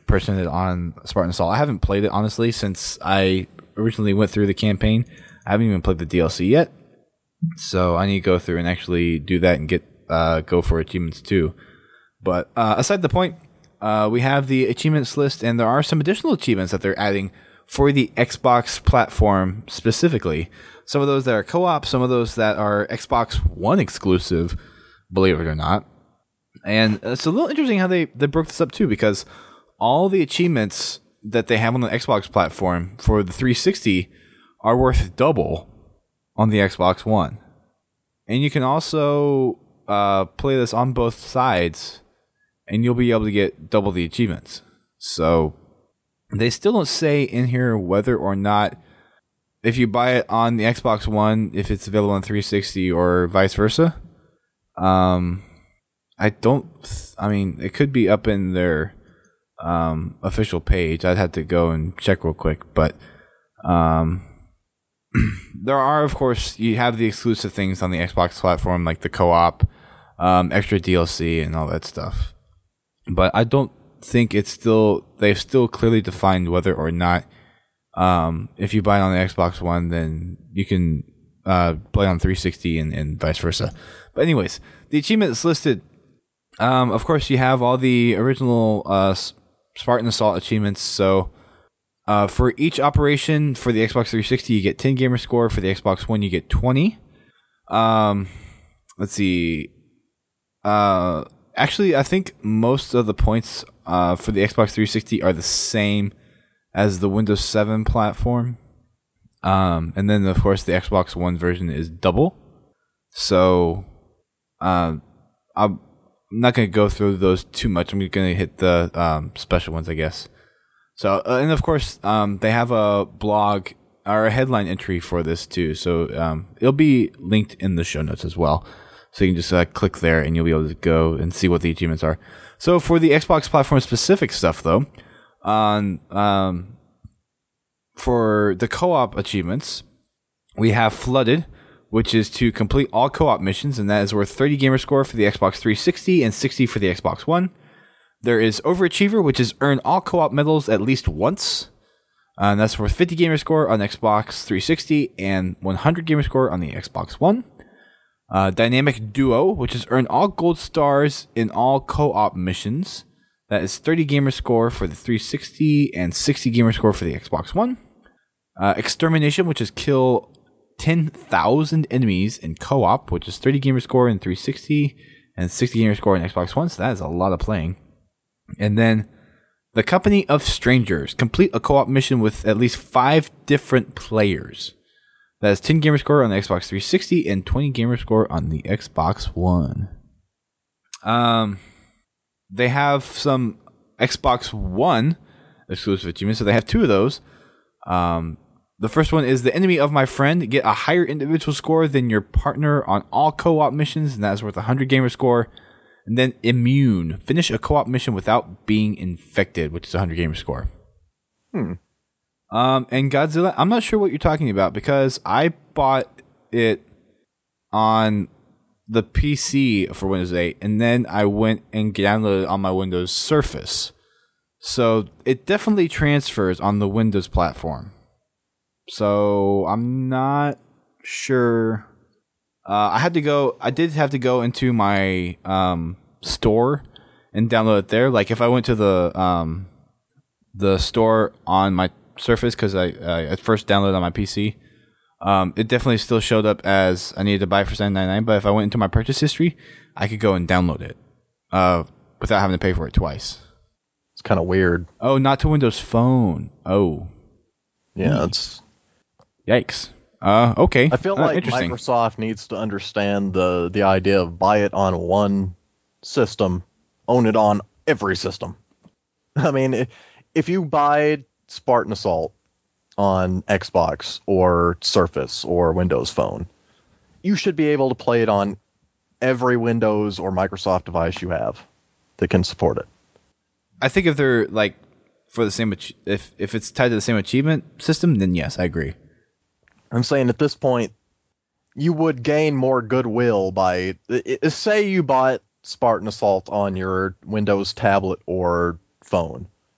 person it on Spartan Assault. I haven't played it honestly since I originally went through the campaign. I haven't even played the D L C yet, so I need to go through and actually do that and get uh, go for achievements too. But uh, aside the point, uh, we have the achievements list, and there are some additional achievements that they're adding for the Xbox platform specifically. Some of those that are co-op, some of those that are Xbox One exclusive, believe it or not. And it's a little interesting how they, they broke this up too, because all the achievements that they have on the Xbox platform for the three sixty are worth double on the Xbox One. And you can also uh, play this on both sides, and you'll be able to get double the achievements. So they still don't say in here whether or not, if you buy it on the Xbox One, if it's available on three sixty or vice versa. Um, I don't, I mean, it could be up in their um, official page. I'd have to go and check real quick. But um, there are, of course, you have the exclusive things on the Xbox platform, like the co-op, um, extra D L C, and all that stuff. But I don't think it's still, they've still clearly defined whether or not Um, if you buy it on the Xbox One, then you can uh, play on three sixty and, and vice versa. But anyways, the achievements listed, um, of course, you have all the original uh, Spartan Assault achievements. So uh, for each operation for the Xbox three sixty, you get ten gamer score. For the Xbox One, you get twenty. Um, let's see. Uh, actually, I think most of the points uh, for the Xbox three sixty are the same as the Windows seven platform. Um, and then, of course, the Xbox One version is double. So uh, I'm not going to go through those too much. I'm going to hit the um, special ones, I guess. So, uh, and of course, um, they have a blog or a headline entry for this too. So um, it'll be linked in the show notes as well. So you can just uh, click there and you'll be able to go and see what the achievements are. So for the Xbox platform specific stuff, though, on um, for the co-op achievements, we have Flooded, which is to complete all co-op missions, and that is worth thirty gamer score for the Xbox three sixty and sixty for the Xbox One. There is Overachiever, which is earn all co-op medals at least once, uh, and that's worth fifty gamer score on Xbox three sixty and one hundred gamer score on the Xbox One. Uh, Dynamic Duo, which is earn all gold stars in all co-op missions. That is thirty gamer score for the three sixty and sixty gamer score for the Xbox One. Uh, Extermination, which is kill ten thousand enemies in co-op, which is thirty gamer score in three sixty and sixty gamer score in Xbox One. So that is a lot of playing. And then The Company of Strangers. Complete a co-op mission with at least five different players. That is ten gamer score on the Xbox three sixty and twenty gamer score on the Xbox One. Um... They have some Xbox One exclusive achievements, so they have two of those. Um, the first one is the enemy of my friend. Get a higher individual score than your partner on all co-op missions, and that is worth one hundred gamer score. And then Immune. Finish a co-op mission without being infected, which is one hundred gamer score. Hmm. Um, and Godzilla, I'm not sure what you're talking about, because I bought it on the P C for Windows eight, and then I went and downloaded it on my Windows Surface. So it definitely transfers on the Windows platform. So I'm not sure. Uh, I had to go. I did have to go into my um, store and download it there. Like if I went to the um, the store on my Surface, because I, I at first downloaded on my P C. Um, it definitely still showed up as I needed to buy it for seven ninety-nine, but if I went into my purchase history, I could go and download it uh, without having to pay for it twice. It's kind of weird. Oh, not to Windows Phone. Oh. Yeah, it's... Yikes. Uh, okay. I feel uh, like Microsoft needs to understand the, the idea of buy it on one system, own it on every system. I mean, if you buy Spartan Assault on Xbox or Surface or Windows Phone, you should be able to play it on every Windows or Microsoft device you have that can support it. I think if they're like for the same, if if it's tied to the same achievement system, then yes, I agree. I'm saying at this point, you would gain more goodwill by, say you bought Spartan Assault on your Windows tablet or phone.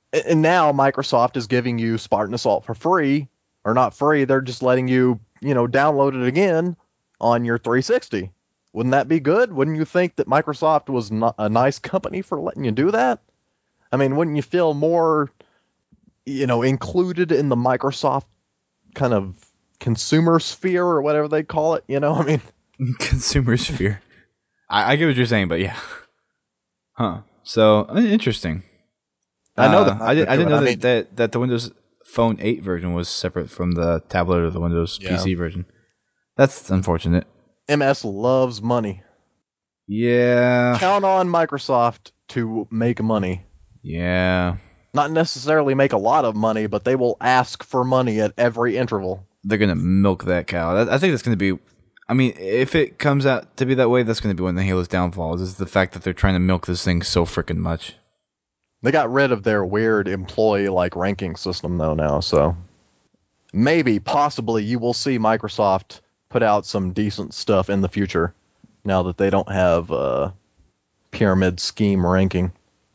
And now Microsoft is giving you Spartan Assault for free, or not free. They're just letting you, you know, download it again on your three sixty. Wouldn't that be good? Wouldn't you think that Microsoft was not a nice company for letting you do that? I mean, wouldn't you feel more, you know, included in the Microsoft kind of consumer sphere or whatever they call it? You know, I mean, consumer sphere. I, I get what you're saying, but yeah, huh? So interesting. I know uh, that. I, did, I didn't know I that, mean, that that the Windows Phone eight version was separate from the tablet or the Windows Yeah. P C version. That's unfortunate. M S loves money. Yeah. Count on Microsoft to make money. Yeah. Not necessarily make a lot of money, but they will ask for money at every interval. They're gonna milk that cow. That, I think that's gonna be. I mean, if it comes out to be that way, that's gonna be one of the Halo's downfalls. Is the fact that they're trying to milk this thing so freaking much. They got rid of their weird employee-like ranking system, though, now, so maybe, possibly, you will see Microsoft put out some decent stuff in the future, now that they don't have uh, pyramid scheme ranking.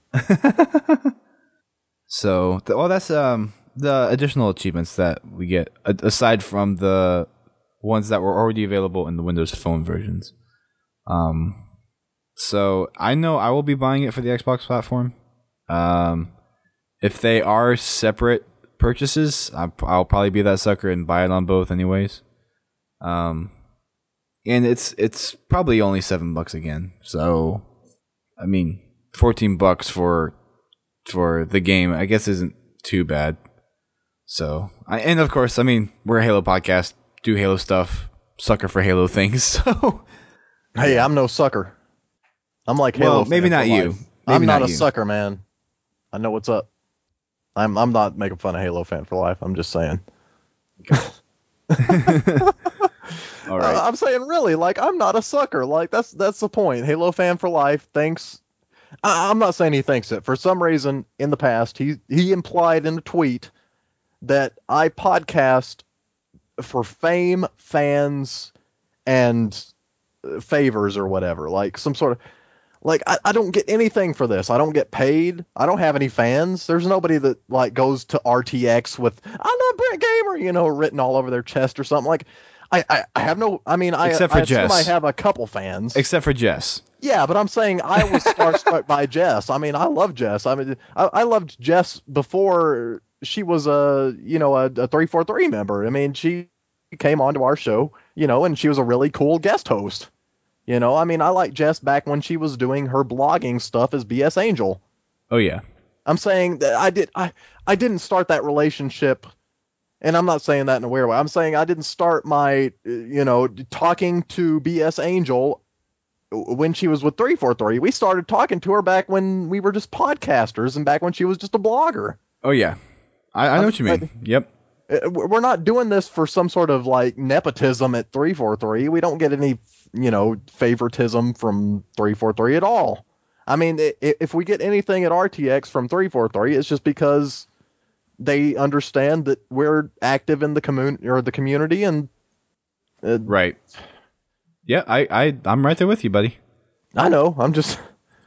So, th- well, that's um the additional achievements that we get, a- aside from the ones that were already available in the Windows Phone versions. Um, so I know I will be buying it for the Xbox platform. Um, if they are separate purchases, I, I'll probably be that sucker and buy it on both, anyways. Um, and it's it's probably only seven bucks again. So, I mean, fourteen bucks for for the game, I guess, isn't too bad. So, I, and of course, I mean, we're a Halo podcast, do Halo stuff, sucker for Halo things. So, Hey, I'm no sucker. I'm like Halo. well, maybe fan not for you. life. Maybe I'm not, not a you. sucker, man. I know what's up. I'm I'm not making fun of Halo fan for life. I'm just saying. All right. Uh, I'm saying really, like, I'm not a sucker. Like, that's that's the point. Halo fan for life thinks. I, I'm not saying he thinks it. For some reason, in the past, he he implied in a tweet that I podcast for fame, fans, and uh, favors or whatever. Like some sort of. Like, I, I don't get anything for this. I don't get paid. I don't have any fans. There's nobody that, like, goes to R T X with, I love Brent Gamer, you know, written all over their chest or something. Like, I, I, I have no, I mean, I, Except for I assume Jess. I have a couple fans. Except for Jess. Yeah, but I'm saying I was starstruck by Jess. I mean, I love Jess. I mean, I, I loved Jess before she was a, you know, a, a three forty-three member. I mean, she came onto our show, you know, and she was a really cool guest host. You know, I mean, I like Jess back when she was doing her blogging stuff as B S Angel. Oh, yeah. I'm saying that I did I, I didn't start that relationship, and I'm not saying that in a weird way. I'm saying I didn't start my, uh, you know, talking to B S Angel when she was with three forty-three. We started talking to her back when we were just podcasters and back when she was just a blogger. Oh, yeah. I, I know I'm- what you mean. I- Yep. Uh, We're not doing this for some sort of, like, nepotism at three forty-three. We don't get any, you know, favoritism from three forty-three at all. I mean, i- if we get anything at R T X from three forty-three, it's just because they understand that we're active in the community or the community, and uh, Right. Yeah, I, I, I'm right there with you, buddy. I know. I'm just,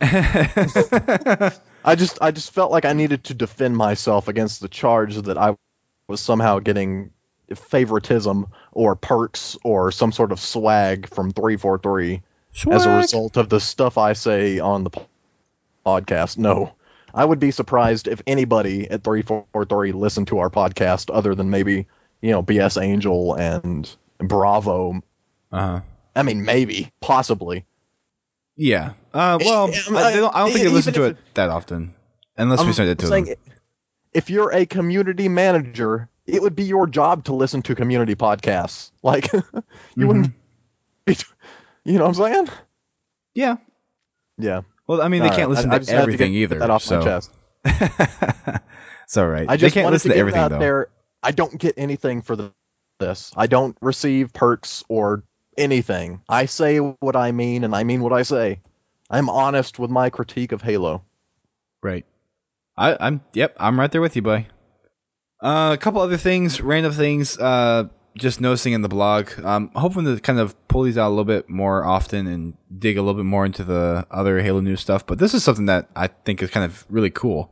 I just, I just felt like I needed to defend myself against the charge that I was somehow getting favoritism or perks or some sort of swag from three forty-three as a result of the stuff I say on the po- podcast. No, I would be surprised if anybody at three forty-three listened to our podcast other than maybe, you know, B S Angel and Bravo. Uh-huh. I mean, maybe, possibly. Yeah. Uh, well, I- I, they don't, I don't think I even listen to if it that often. Unless we I'm send it to saying, them. if you're a community manager, it would be your job to listen to community podcasts. Like, you Mm-hmm. wouldn't be, you know what I'm saying? Yeah. Yeah. Well, I mean, they All can't right. listen I- I to just had to everything get either. that off so. my chest. It's all right. I They just can't wanted listen to to get everything, out though. there. I don't get anything for the, this. I don't receive perks or anything. I say what I mean, and I mean what I say. I'm honest with my critique of Halo. Right. I, I'm, yep, I'm right there with you, boy. Uh, a couple other things, random things, uh, just noticing in the blog. Um, hoping to kind of pull these out a little bit more often and dig a little bit more into the other Halo news stuff. But this is something that I think is kind of really cool.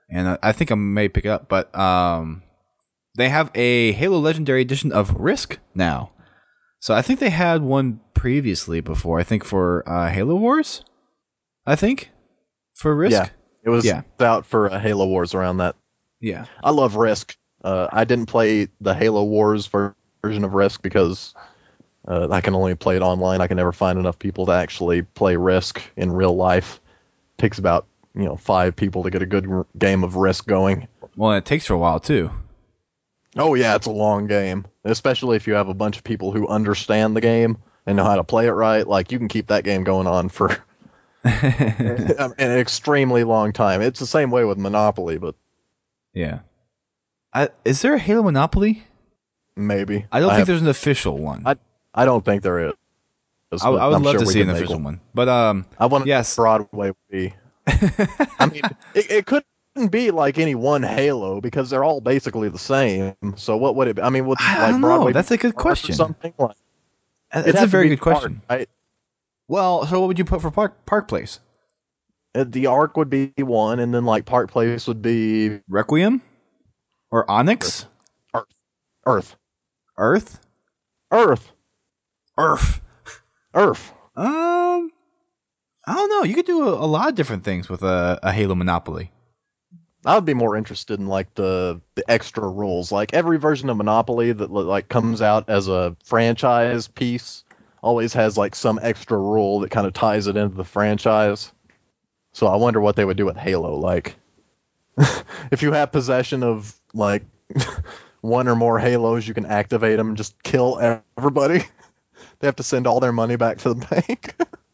and I, I think I may pick it up. But um, they have a Halo Legendary Edition of Risk now. So I think they had one previously before. I think for uh, Halo Wars. I think for Risk. Yeah, it was yeah. out for uh, Halo Wars around that. Yeah, I love Risk. Uh, I didn't play the Halo Wars ver- version of Risk because uh, I can only play it online. I can never find enough people to actually play Risk in real life. It takes about you know five people to get a good r- game of Risk going. Well, it takes for a while too. Oh yeah, it's a long game, especially if you have a bunch of people who understand the game and know how to play it right. Like you can keep that game going on for an extremely long time. It's the same way with Monopoly, but yeah. I, is there a Halo Monopoly? Maybe. I don't I think have, there's an official one. I I don't think there is. I, I would I'm love sure to we see an could make official one. one, but um, I want yes, Broadway would be. I mean, it, it couldn't be like any one Halo because they're all basically the same. So what would it be? I mean, would I like don't Broadway know. That's be a good Park or question. Something like That's it'd a have to very be good question. Park, right? Well, so what would you put for Park Park Place? Uh, The Ark would be one, and then like Park Place would be Requiem or Onyx? Earth, Earth? Earth, Earth. Earth. Um, I don't know. You could do a, a lot of different things with a, a Halo Monopoly. I would be more interested in like the the extra rules. Like every version of Monopoly that like comes out as a franchise piece always has like some extra rule that kind of ties it into the franchise. So I wonder what they would do with Halo. Like if you have possession of like one or more Halos, you can activate them and just kill everybody. They have to send all their money back to the bank.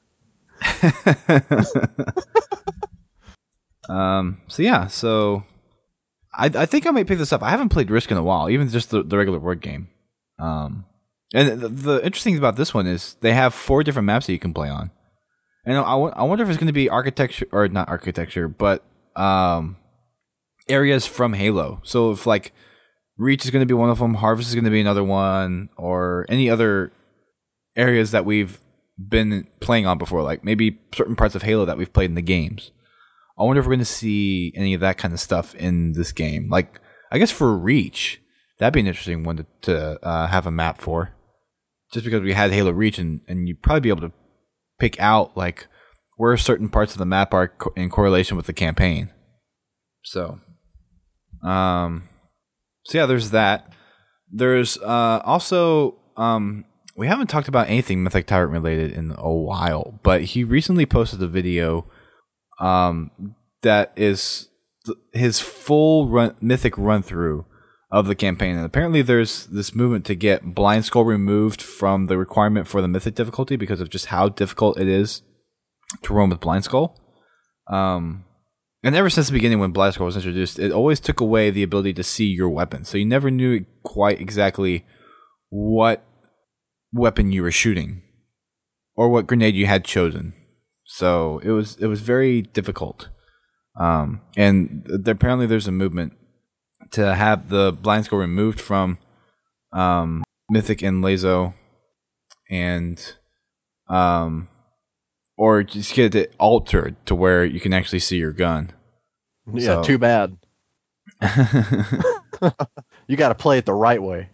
um. So yeah. So I I think I might pick this up. I haven't played Risk in a while, even just the, the regular word game. Um. And the, the interesting thing about this one is they have four different maps that you can play on. And I, w- I wonder if it's going to be architecture or not architecture, but um areas from Halo. So if like Reach is going to be one of them, Harvest is going to be another one, or any other areas that we've been playing on before, like maybe certain parts of Halo that we've played in the games. I wonder if we're going to see any of that kind of stuff in this game. Like, I guess for Reach, that'd be an interesting one to, to uh, have a map for. Just because we had Halo Reach, and, and you'd probably be able to pick out like where certain parts of the map are co- in correlation with the campaign. So, um, so yeah, there's that. There's uh, also um, we haven't talked about anything Mythic Tyrant related in a while, but he recently posted a video um, that is th- his full run, Mythic run through of the campaign. And apparently there's this movement to get Blind Skull removed from the requirement for the Mythic difficulty because of just how difficult it is to roam with Blind Skull. Um, and ever since the beginning when Blind Skull was introduced, it always took away the ability to see your weapon. So you never knew quite exactly what weapon you were shooting or what grenade you had chosen. So it was it was very difficult. Um, and there, apparently there's a movement to have the Blind Skull removed from um, Mythic and Lazo, and um, or just get it altered to where you can actually see your gun. Yeah, So- too bad. You got to play it the right way.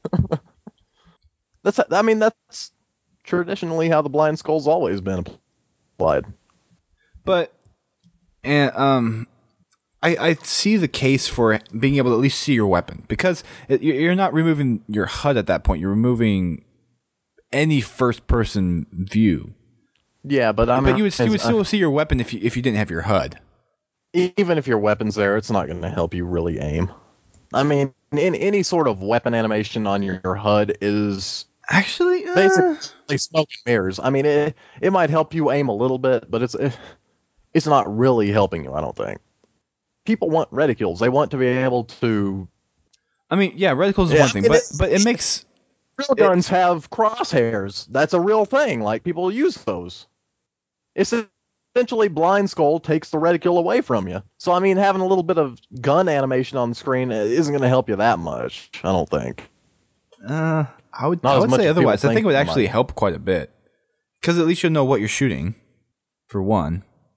That's I mean that's traditionally how the Blind Skull's always been applied. But and um, I I see the case for being able to at least see your weapon, because it, you- you're not removing your H U D at that point. You're removing any first person view. Yeah, but I mean, But you would you would it's- still see your weapon if you if you didn't have your H U D. even if your weapon's there, it's not going to help you really aim. I mean, in any sort of weapon animation on your, your H U D is Actually, uh, basically smoke and mirrors. I mean, it it might help you aim a little bit, but it's it's not really helping you, I don't think. People want reticules. They want to be able to. I mean, yeah, reticles is Yeah, one thing, it but is- but it makes Real guns have crosshairs. That's a real thing. Like, people use those. It's essentially Blind Skull takes the reticule away from you. So, I mean, having a little bit of gun animation on the screen isn't going to help you that much, I don't think. uh, I would Not I as would much say as people otherwise. I think think it would it actually might. help quite a bit, because at least you'll know what you're shooting, for one,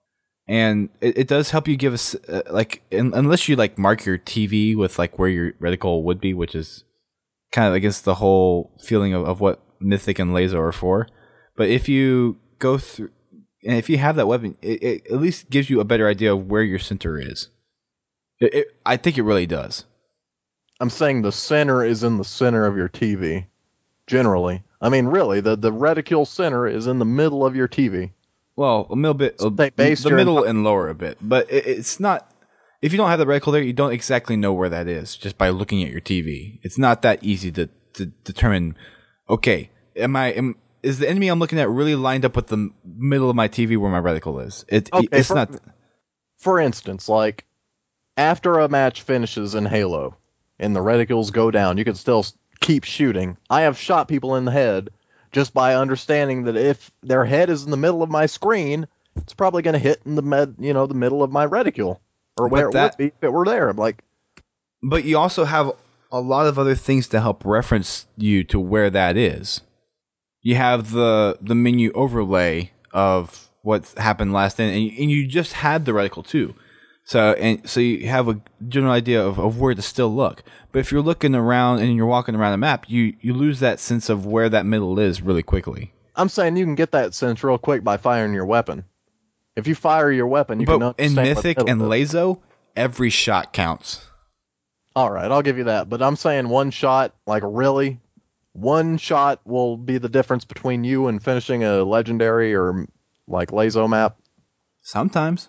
and it, it does help you give us uh, like in, unless you like mark your T V with like where your reticle would be, which is kind of against the whole feeling of, of what Mythic and Laser are for. But if you go through and if you have that weapon, it, it at least gives you a better idea of where your center is. It, it, I think it really does. I'm saying the center is in the center of your T V. Generally, I mean, really, the the reticule center is in the middle of your T V. Well, a middle bit, So a, they base the your middle enti- and lower a bit, but it, it's not. If you don't have the reticle there, you don't exactly know where that is just by looking at your T V. It's not that easy to, to determine. Okay, am I am is the enemy I'm looking at really lined up with the middle of my T V where my reticle is? It, Okay, it's for, not. For instance, like after a match finishes in Halo and the reticules go down, you can still s- keep shooting. I have shot people in the head just by understanding that if their head is in the middle of my screen, it's probably going to hit in the med, you know, the middle of my reticule or But where it that- would be if it were there. I'm like, But you also have a lot of other things to help reference you to where that is. You have the the menu overlay of what's happened last in, and you, and you just had the reticle too. So and so you have a general idea of, of where to still look. But if you're looking around and you're walking around a map, you, you lose that sense of where that middle is really quickly. I'm saying you can get that sense real quick by firing your weapon. If you fire your weapon, you can But understand in where the Mythic middle and is. Lazo, every shot counts. All right, I'll give you that. But I'm saying one shot, like really, one shot will be the difference between you and finishing a legendary or like Lazo map. Sometimes.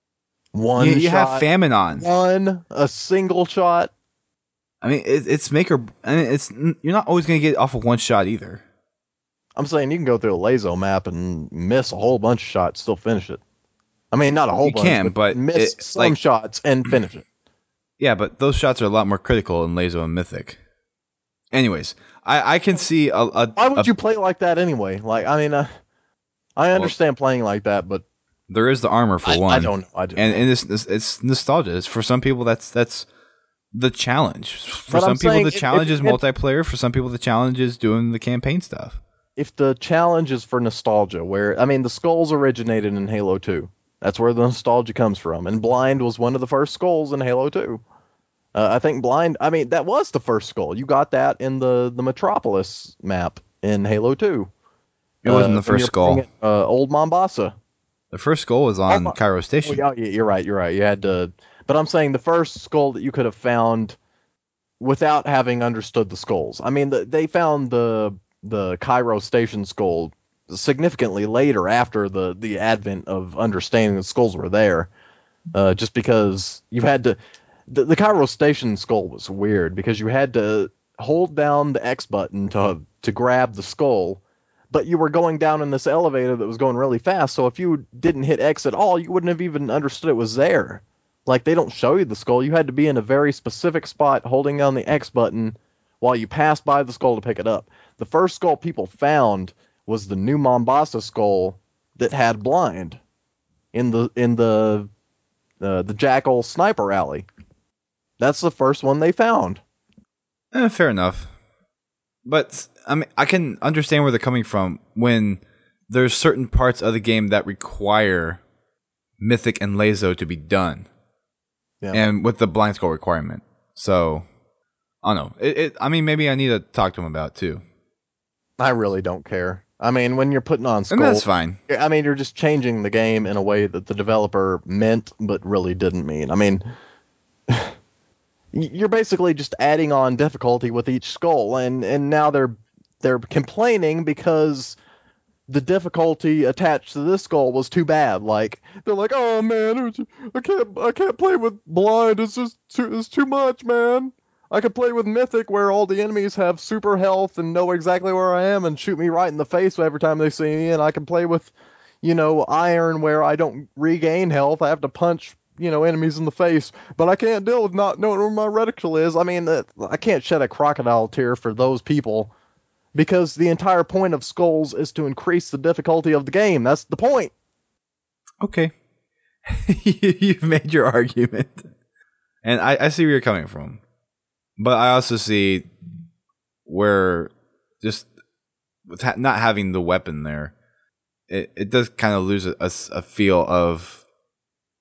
One You, you shot, have famine on. one, a single shot. I mean, it, it's make or I mean, it's you're not always going to get off of one shot either. I'm saying you can go through a Lazo map and miss a whole bunch of shots, still finish it. I mean, not a whole You bunch, can, but miss it- some like- shots and finish it. Yeah, but those shots are a lot more critical in Lazo and Mythic. Anyways, I, I can see a, a Why would a- you play like that anyway? Like, I mean, uh, I understand playing like that, but there is the armor for I, one. I don't know. I don't and and it's, it's it's nostalgia. It's for some people that's that's the challenge. For But some I'm people, saying the if- challenge if- is multiplayer. For some people, the challenge is doing the campaign stuff. If the challenge is for nostalgia, where I mean, the skulls originated in Halo two. That's where the nostalgia comes from, and Blind was one of the first skulls in Halo two. Uh, I think Blind. I mean, that was the first skull. You got that in the the Metropolis map in Halo two. It wasn't Uh, the when first you're skull. playing it, Uh, Old Mombasa. The first goal was on Oh, Cairo Oh, Station. yeah, yeah, you're right. You're right. You had to, but I'm saying the first skull that you could have found without having understood the skulls. I mean, the, they found the the Cairo Station skull significantly later after the the advent of understanding the skulls were there. Uh, just because you had to, the, the Cairo Station skull was weird because you had to hold down the X button to to grab the skull. But you were going down in this elevator that was going really fast, so if you didn't hit X at all, you wouldn't have even understood it was there. Like, they don't show you the skull. You had to be in a very specific spot holding down the X button while you passed by the skull to pick it up. The first skull people found was the new Mombasa skull that had Blind in the in the uh, the Jackal sniper alley. That's the first one they found. Eh, fair enough. But I mean, I can understand where they're coming from when there's certain parts of the game that require Mythic and Lazo to be done, Yeah. and with the blind skull requirement. So I don't know. It, it, I mean, maybe I need to talk to him about it too, I really don't care. I mean, when you're putting on skulls, and that's fine. I mean, you're just changing the game in a way that the developer meant but really didn't mean. I mean, you're basically just adding on difficulty with each skull, and, and now they're they're complaining because the difficulty attached to this skull was too bad. Like, they're like, oh man, it was, I can't I can't play with Blind. It's just too it's too much, man. I could play with Mythic where all the enemies have super health and know exactly where I am and shoot me right in the face every time they see me, and I can play with, you know, Iron where I don't regain health. I have to punch, you know, enemies in the face, but I can't deal with not knowing where my reticle is. I mean, uh, I can't shed a crocodile tear for those people because the entire point of skulls is to increase the difficulty of the game. That's the point. Okay, you've made your argument, and I, I see where you're coming from. But I also see where just with ha- not having the weapon there, it, it does kind of lose a, a, a feel of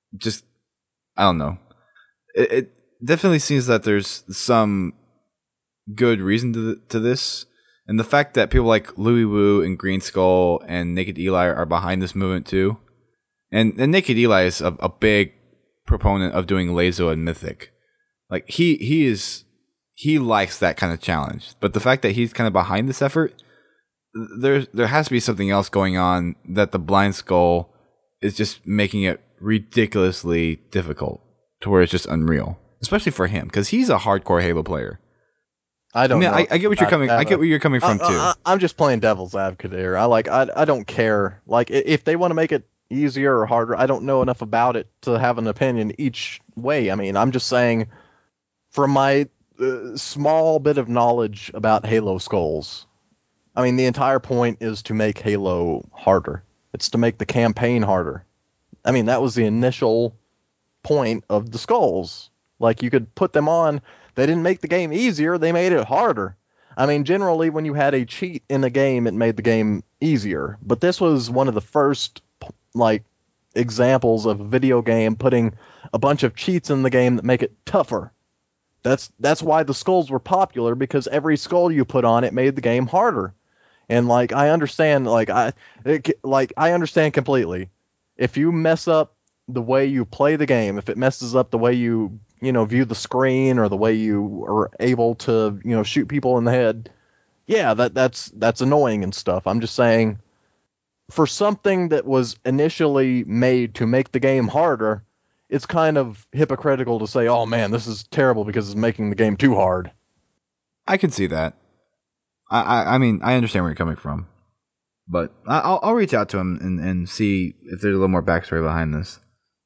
just I don't know. It, it definitely seems that there's some good reason to th- to this, and the fact that people like Louis Wu and Green Skull and Naked Eli are behind this movement too, and and Naked Eli is a, a big proponent of doing Lazo and Mythic. Like he he is he likes that kind of challenge, but the fact that he's kind of behind this effort, there there has to be something else going on that the Blind Skull is just making it ridiculously difficult to where it's just unreal, especially for him because he's a hardcore Halo player. I don't. I mean, know I, I get what you're coming. I get where you're coming from I, too. I, I'm just playing devil's advocate here. I like. I I don't care. Like if they want to make it easier or harder, I don't know enough about it to have an opinion each way. I mean, I'm just saying, from my uh, small bit of knowledge about Halo Skulls, I mean, the entire point is to make Halo harder. It's to make the campaign harder. I mean, that was the initial point of the Skulls. Like, you could put them on. They didn't make the game easier. They made it harder. I mean, generally, when you had a cheat in a game, it made the game easier. But this was one of the first, like, examples of a video game putting a bunch of cheats in the game that make it tougher. That's that's why the Skulls were popular, because every skull you put on it made the game harder. And like I understand, like I it, like I understand completely. If you mess up the way you play the game, if it messes up the way you you know view the screen or the way you are able to you know shoot people in the head, yeah, that that's that's annoying and stuff. I'm just saying, for something that was initially made to make the game harder, it's kind of hypocritical to say, "Oh man, this is terrible because it's making the game too hard." I can see that. I, I, I mean, I understand where you're coming from, but I'll, I'll reach out to him and, and see if there's a little more backstory behind this.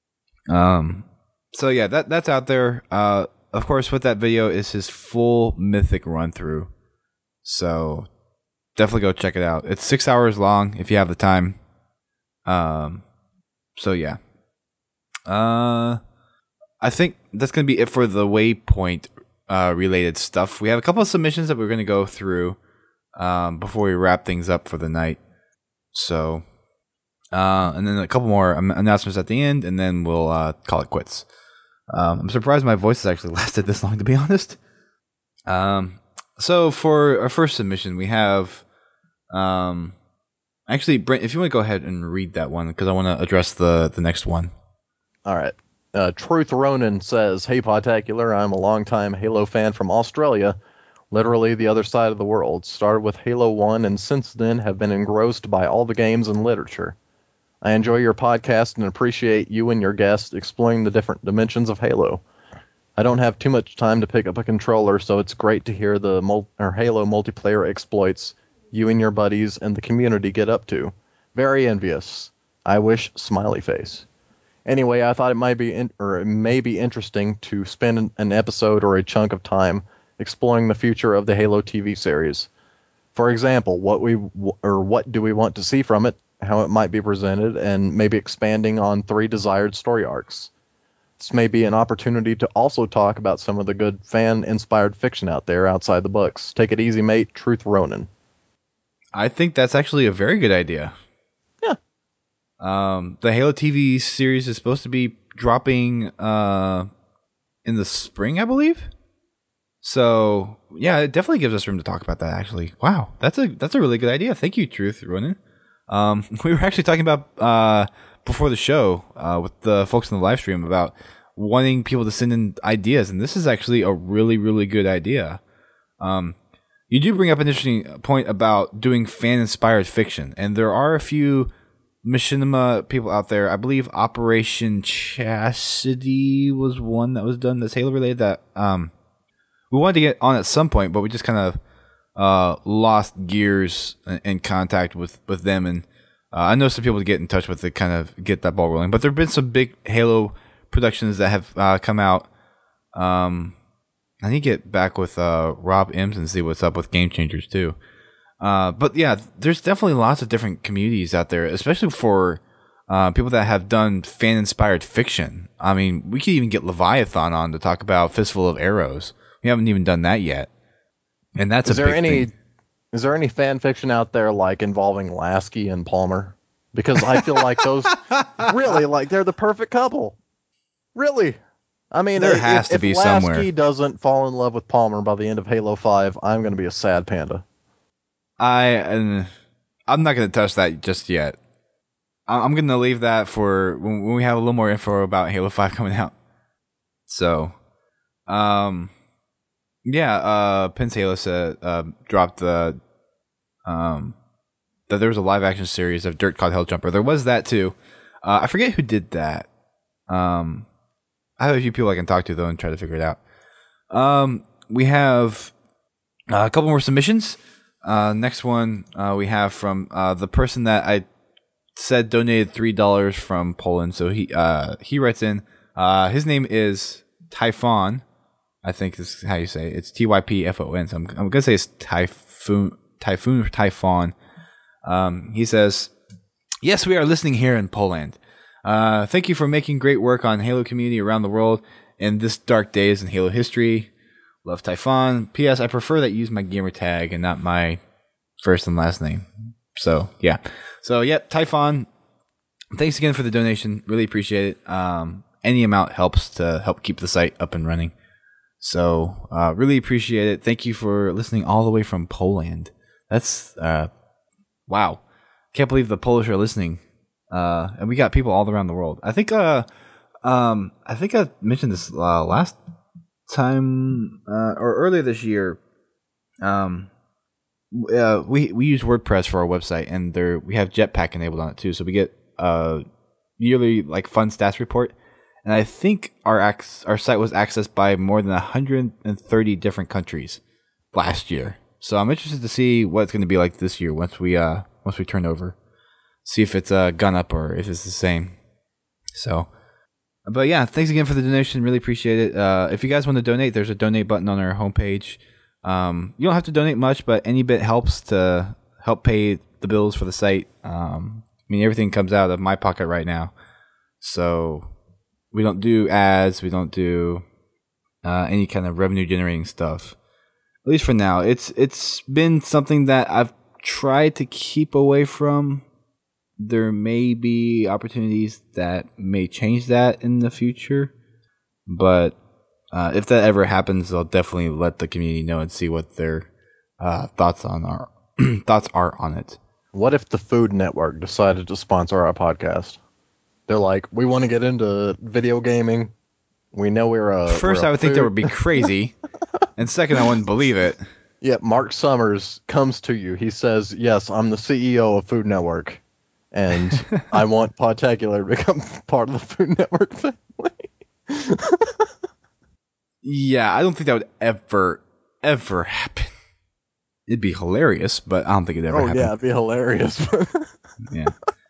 Um, so yeah, that that's out there. Uh, of course, with that video is his full Mythic run through. So definitely go check it out. It's six hours long if you have the time. Um, so yeah. Uh, I think that's gonna be it for the Waypoint uh related stuff. We have a couple of submissions that we're gonna go through um before we wrap things up for the night. So, uh, and then a couple more announcements at the end, and then we'll uh call it quits. Um, I'm surprised my voice has actually lasted this long, to be honest. Um, so for our first submission, we have um, actually, Brent, if you want to go ahead and read that one, because I want to address the the next one. All right. Uh, Truth Ronan says, "Hey, Podtacular, I'm a longtime Halo fan from Australia, literally the other side of the world. Started with Halo one and since then have been engrossed by all the games and literature. I enjoy your podcast and appreciate you and your guests exploring the different dimensions of Halo. I don't have too much time to pick up a controller, so it's great to hear the mul- or Halo multiplayer exploits you and your buddies and the community get up to. Very envious. I wish smiley face. Anyway, I thought it might be in, or it may be interesting to spend an episode or a chunk of time exploring the future of the Halo T V series. For example, what we or what do we want to see from it, how it might be presented, and maybe expanding on three desired story arcs. This may be an opportunity to also talk about some of the good fan-inspired fiction out there outside the books. Take it easy, mate. Truth Ronan." I think that's actually a very good idea. Yeah. Um, the Halo T V series is supposed to be dropping uh, in the spring, I believe. So yeah, it definitely gives us room to talk about that. Actually, wow, that's a that's a really good idea. Thank you, Truth Ronan. Um, we were actually talking about uh, before the show uh, with the folks in the live stream about wanting people to send in ideas, and this is actually a really really good idea. Um, you do bring up an interesting point about doing fan-inspired fiction, and there are a few machinima people out there. I believe Operation Chastity was one that was done that's Halo related that um, we wanted to get on at some point, but we just kind of uh, lost gears in contact with, with them. And uh, I know some people to get in touch with to kind of get that ball rolling. But there have been some big Halo productions that have uh, come out. Um, I need to get back with uh, Rob Ems and see what's up with Game Changers too. Uh, but yeah, there's definitely lots of different communities out there, especially for uh, people that have done fan-inspired fiction. I mean, we could even get Leviathan on to talk about Fistful of Arrows. We haven't even done that yet, and that's is a there big any thing. Is there any fan fiction out there like involving Lasky and Palmer? Because I feel like those really like they're the perfect couple. Really? I mean, There if, has to if be Lasky somewhere. doesn't fall in love with Palmer by the end of Halo five, I'm going to be a sad panda. I and I'm not going to touch that just yet. I- I'm going to leave that for when, when we have a little more info about Halo five coming out. So, um, yeah, uh, Pence Halo said uh, dropped the um that there was a live action series of Dirt called Hell Jumper. There was that too. Uh, I forget who did that. Um, I have a few people I can talk to though and try to figure it out. Um, we have uh, a couple more submissions. Uh, next one uh, we have from uh, the person that I said donated three dollars from Poland. So he uh, he writes in. Uh, his name is Typhon. I think this is how you say it. It's T Y P F O N. So I'm I'm gonna say it's Typhoon Typhoon or Typhon. Um, he says, "Yes, we are listening here in Poland. Uh, thank you for making great work on Halo community around the world in this dark days in Halo history. Love Typhon. P S. I prefer that you use my gamer tag and not my first and last name. So, yeah. So, yeah, Typhon, thanks again for the donation. Really appreciate it. Um, any amount helps to help keep the site up and running. So, uh, really appreciate it. Thank you for listening all the way from Poland. That's, uh, wow. Can't believe the Polish are listening. Uh, and we got people all around the world. I think, uh, um, I think I mentioned this uh, last time uh, or earlier this year. Um, uh, we we use WordPress for our website, and there we have Jetpack enabled on it too. So we get a yearly like fun stats report, and I think our ac- our site was accessed by more than one hundred thirty different countries last year. So I'm interested to see what it's going to be like this year once we uh once we turn over. See if it's uh, gone up or if it's the same. So, but yeah, thanks again for the donation. Really appreciate it. Uh, if you guys want to donate, there's a donate button on our homepage. Um, you don't have to donate much, but any bit helps to help pay the bills for the site. Um, I mean, everything comes out of my pocket right now. So we don't do ads. We don't do uh, any kind of revenue generating stuff. At least for now. It's It's been something that I've tried to keep away from. There may be opportunities that may change that in the future, but uh, if that ever happens, I'll definitely let the community know and see what their uh, thoughts on our thoughts are on it. What if the Food Network decided to sponsor our podcast? They're like, we want to get into video gaming. We know we're a first. we're a I would food. think that would be crazy, and second, I wouldn't believe it. Yeah, Mark Summers comes to you. He says, "Yes, I'm the C E O of Food Network. And I want Podtacular to become part of the Food Network family." Yeah, I don't think that would ever, ever happen. It'd be hilarious, but I don't think it'd ever oh, happen. yeah, it'd be hilarious. Yeah.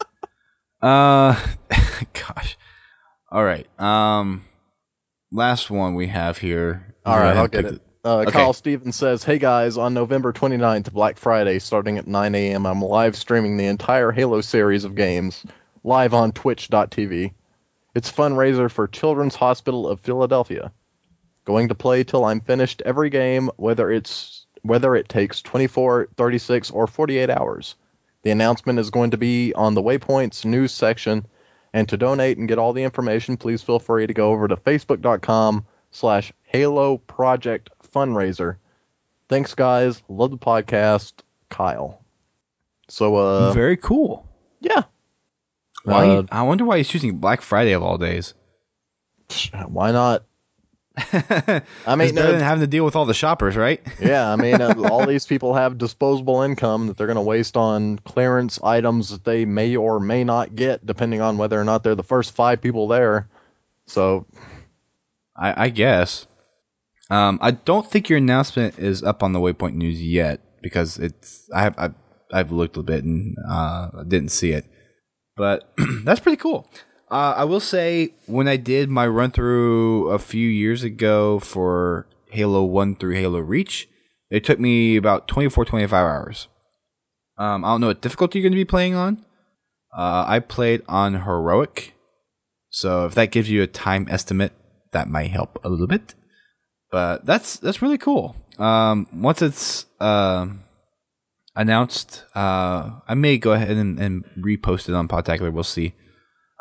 Uh, gosh. All right. Um, last one we have here. All right, I'll get it. Uh, Okay. Kyle Stevens says, "Hey guys, on November twenty-ninth, Black Friday, starting at nine a.m., I'm live streaming the entire Halo series of games, live on twitch dot t v. It's a fundraiser for Children's Hospital of Philadelphia. Going to play till I'm finished every game, whether it's whether it takes twenty-four, thirty-six, or forty-eight hours. The announcement is going to be on the Waypoints news section, and to donate and get all the information, please feel free to go over to facebook.com slash Halo Project Fundraiser. Thanks, guys. Love the podcast. Kyle." So, uh, Very cool. yeah. Why? Uh, I wonder why he's choosing Black Friday of all days. why not? I I mean, it's better uh, than having to deal with all the shoppers, right? yeah, I mean, uh, all these people have disposable income that they're going to waste on clearance items that they may or may not get, depending on whether or not they're the first five people there. So, I, I guess. Um, I don't think your announcement is up on the Waypoint News yet because it's I have I've, I've looked a bit and uh, didn't see it, but that's pretty cool. Uh, I will say when I did my run through a few years ago for Halo one through Halo Reach, it took me about twenty-four, twenty-five hours. Um, I don't know what difficulty you're going to be playing on. Uh, I played on Heroic, so if that gives you a time estimate, that might help a little bit. But that's that's really cool. Um, once it's uh, announced, uh, I may go ahead and, and repost it on Podtacular. We'll see.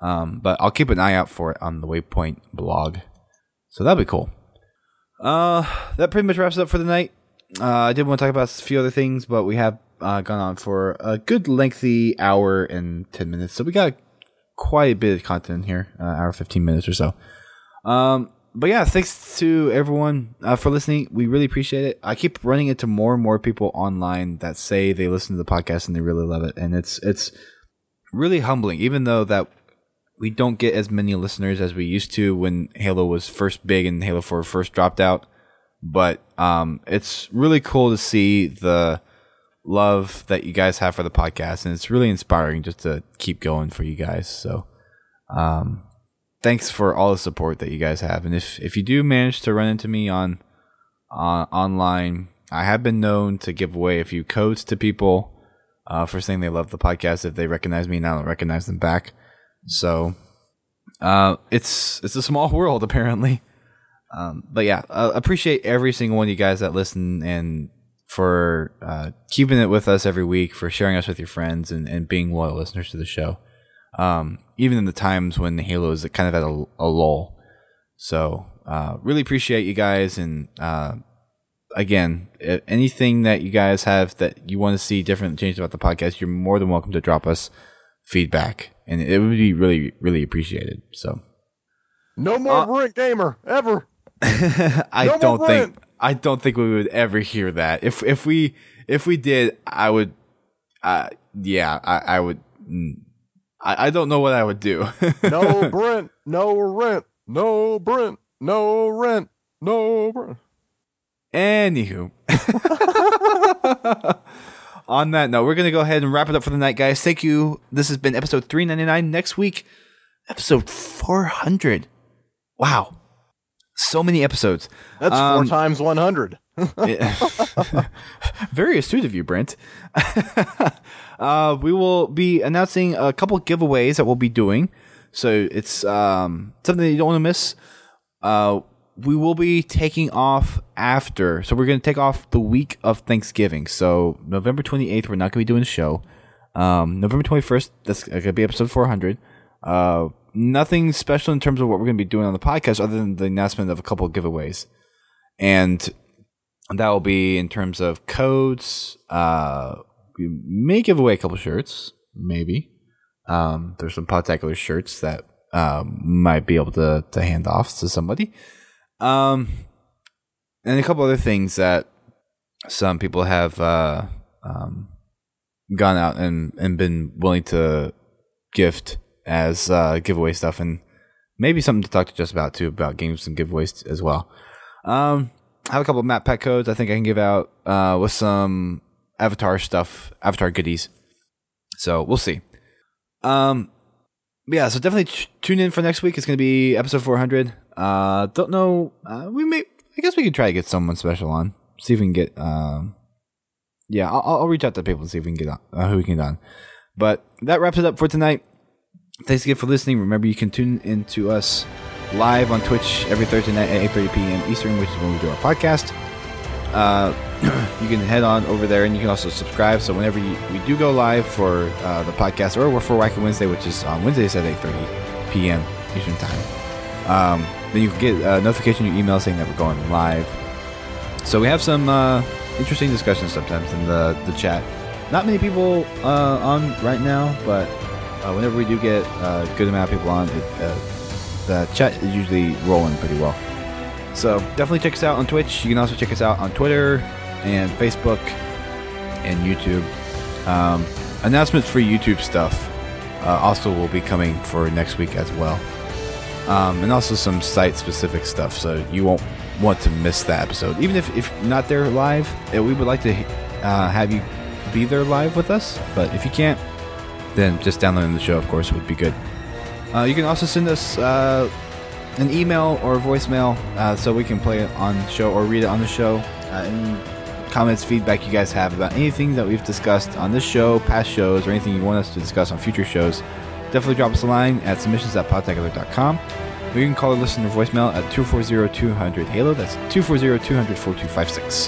Um, but I'll keep an eye out for it on the Waypoint blog. So that'll be cool. Uh, that pretty much wraps it up for the night. Uh, I did want to talk about a few other things, but we have uh, gone on for a good lengthy hour and ten minutes. So we got quite a bit of content here, uh, hour fifteen minutes or so. Um, but yeah, thanks to everyone uh, for listening. We really appreciate it. I keep running into more and more people online that say they listen to the podcast and they really love it, and it's it's really humbling. Even though that we don't get as many listeners as we used to when Halo was first big and Halo four first dropped out, but um, it's really cool to see the love that you guys have for the podcast, and it's really inspiring just to keep going for you guys. So, um. Thanks for all the support that you guys have. And if, if you do manage to run into me on uh, online, I have been known to give away a few codes to people uh, for saying they love the podcast if they recognize me and I don't recognize them back. So uh, it's it's a small world, apparently. Um, but yeah, uh, appreciate every single one of you guys that listen and for uh, keeping it with us every week, for sharing us with your friends and, and being loyal listeners to the show. Um, even in the times when Halo is kind of at a, a lull. So, uh, really appreciate you guys. And, uh, again, anything that you guys have that you want to see different changes about the podcast, you're more than welcome to drop us feedback. And it would be really, really appreciated. So, no more uh, Brent Gamer ever. I no don't think, Brent. I don't think we would ever hear that. If, if we, if we did, I would, uh, yeah, I, I would, mm, I don't know what I would do. No Brent, no rent, no Brent, no rent, no Brent. Anywho. On that note, we're going to go ahead and wrap it up for the night, guys. Thank you. This has been episode three ninety-nine. Next week, episode four hundred. Wow. So many episodes. That's um, four times one hundred. Very astute of you, Brent. uh, we will be announcing a couple giveaways that we'll be doing. So it's um, something that you don't want to miss. Uh, we will be taking off after. So we're going to take off the week of Thanksgiving. So November twenty-eighth, we're not going to be doing a show. Um, November twenty-first, that's going to be episode four hundred. Uh, nothing special in terms of what we're going to be doing on the podcast other than the announcement of a couple of giveaways. And that will be in terms of codes. Uh, we may give away a couple shirts, maybe. Um, there's some Podtacular shirts that um, might be able to, to hand off to somebody. Um, and a couple other things that some people have uh, um, gone out and, and been willing to gift as uh, giveaway stuff, and maybe something to talk to Jess about too, about games and giveaways as well. Um, I have a couple of map pack codes I think I can give out uh, with some Avatar stuff, Avatar goodies. So we'll see. Um, yeah, so definitely t- tune in for next week. It's going to be episode four hundred. Uh, don't know. Uh, we may. I guess we could try to get someone special on. See if we can get. Um, yeah, I'll, I'll reach out to people and see if we can get on, uh, who we can get on. But that wraps it up for tonight. Thanks again for listening. Remember, you can tune into us live on Twitch every Thursday night at eight thirty p.m. Eastern, which is when we do our podcast. Uh, you can head on over there, and you can also subscribe. So whenever you, we do go live for uh, the podcast, or for Wacky Wednesday, which is on Wednesdays at eight thirty p.m. Eastern time, um, then you can get a notification in your email saying that we're going live. So we have some uh, interesting discussions sometimes in the, the chat. Not many people uh, on right now, but uh, whenever we do get a good amount of people on, it, uh, the chat is usually rolling pretty well. So definitely check us out on Twitch. You can also check us out on Twitter and Facebook and YouTube. Um, announcements for YouTube stuff uh, also will be coming for next week as well. Um, and also some site-specific stuff, so you won't want to miss that episode. Even if, if not there live, we would like to uh, have you be there live with us. But if you can't, then just downloading the show, of course, would be good. Uh, you can also send us uh, an email or a voicemail uh, so we can play it on the show or read it on the show. Uh, any comments, feedback you guys have about anything that we've discussed on this show, past shows, or anything you want us to discuss on future shows, definitely drop us a line at submissions at podtacular dot com. Or you can call or listen to voicemail at two four zero, two hundred, HALO. That's two four zero, two hundred, four two five six.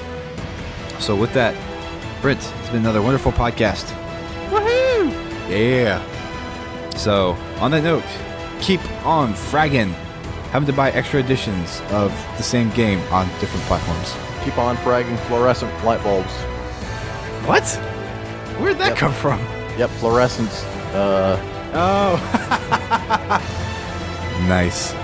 So with that, Brent, it's been another wonderful podcast. Woohoo! Yeah. So, on that note, keep on fragging. Having to buy extra editions of the same game on different platforms. Keep on fragging fluorescent light bulbs. What? Where'd that Yep. come from? Yep, fluorescence. Uh, Oh. Nice.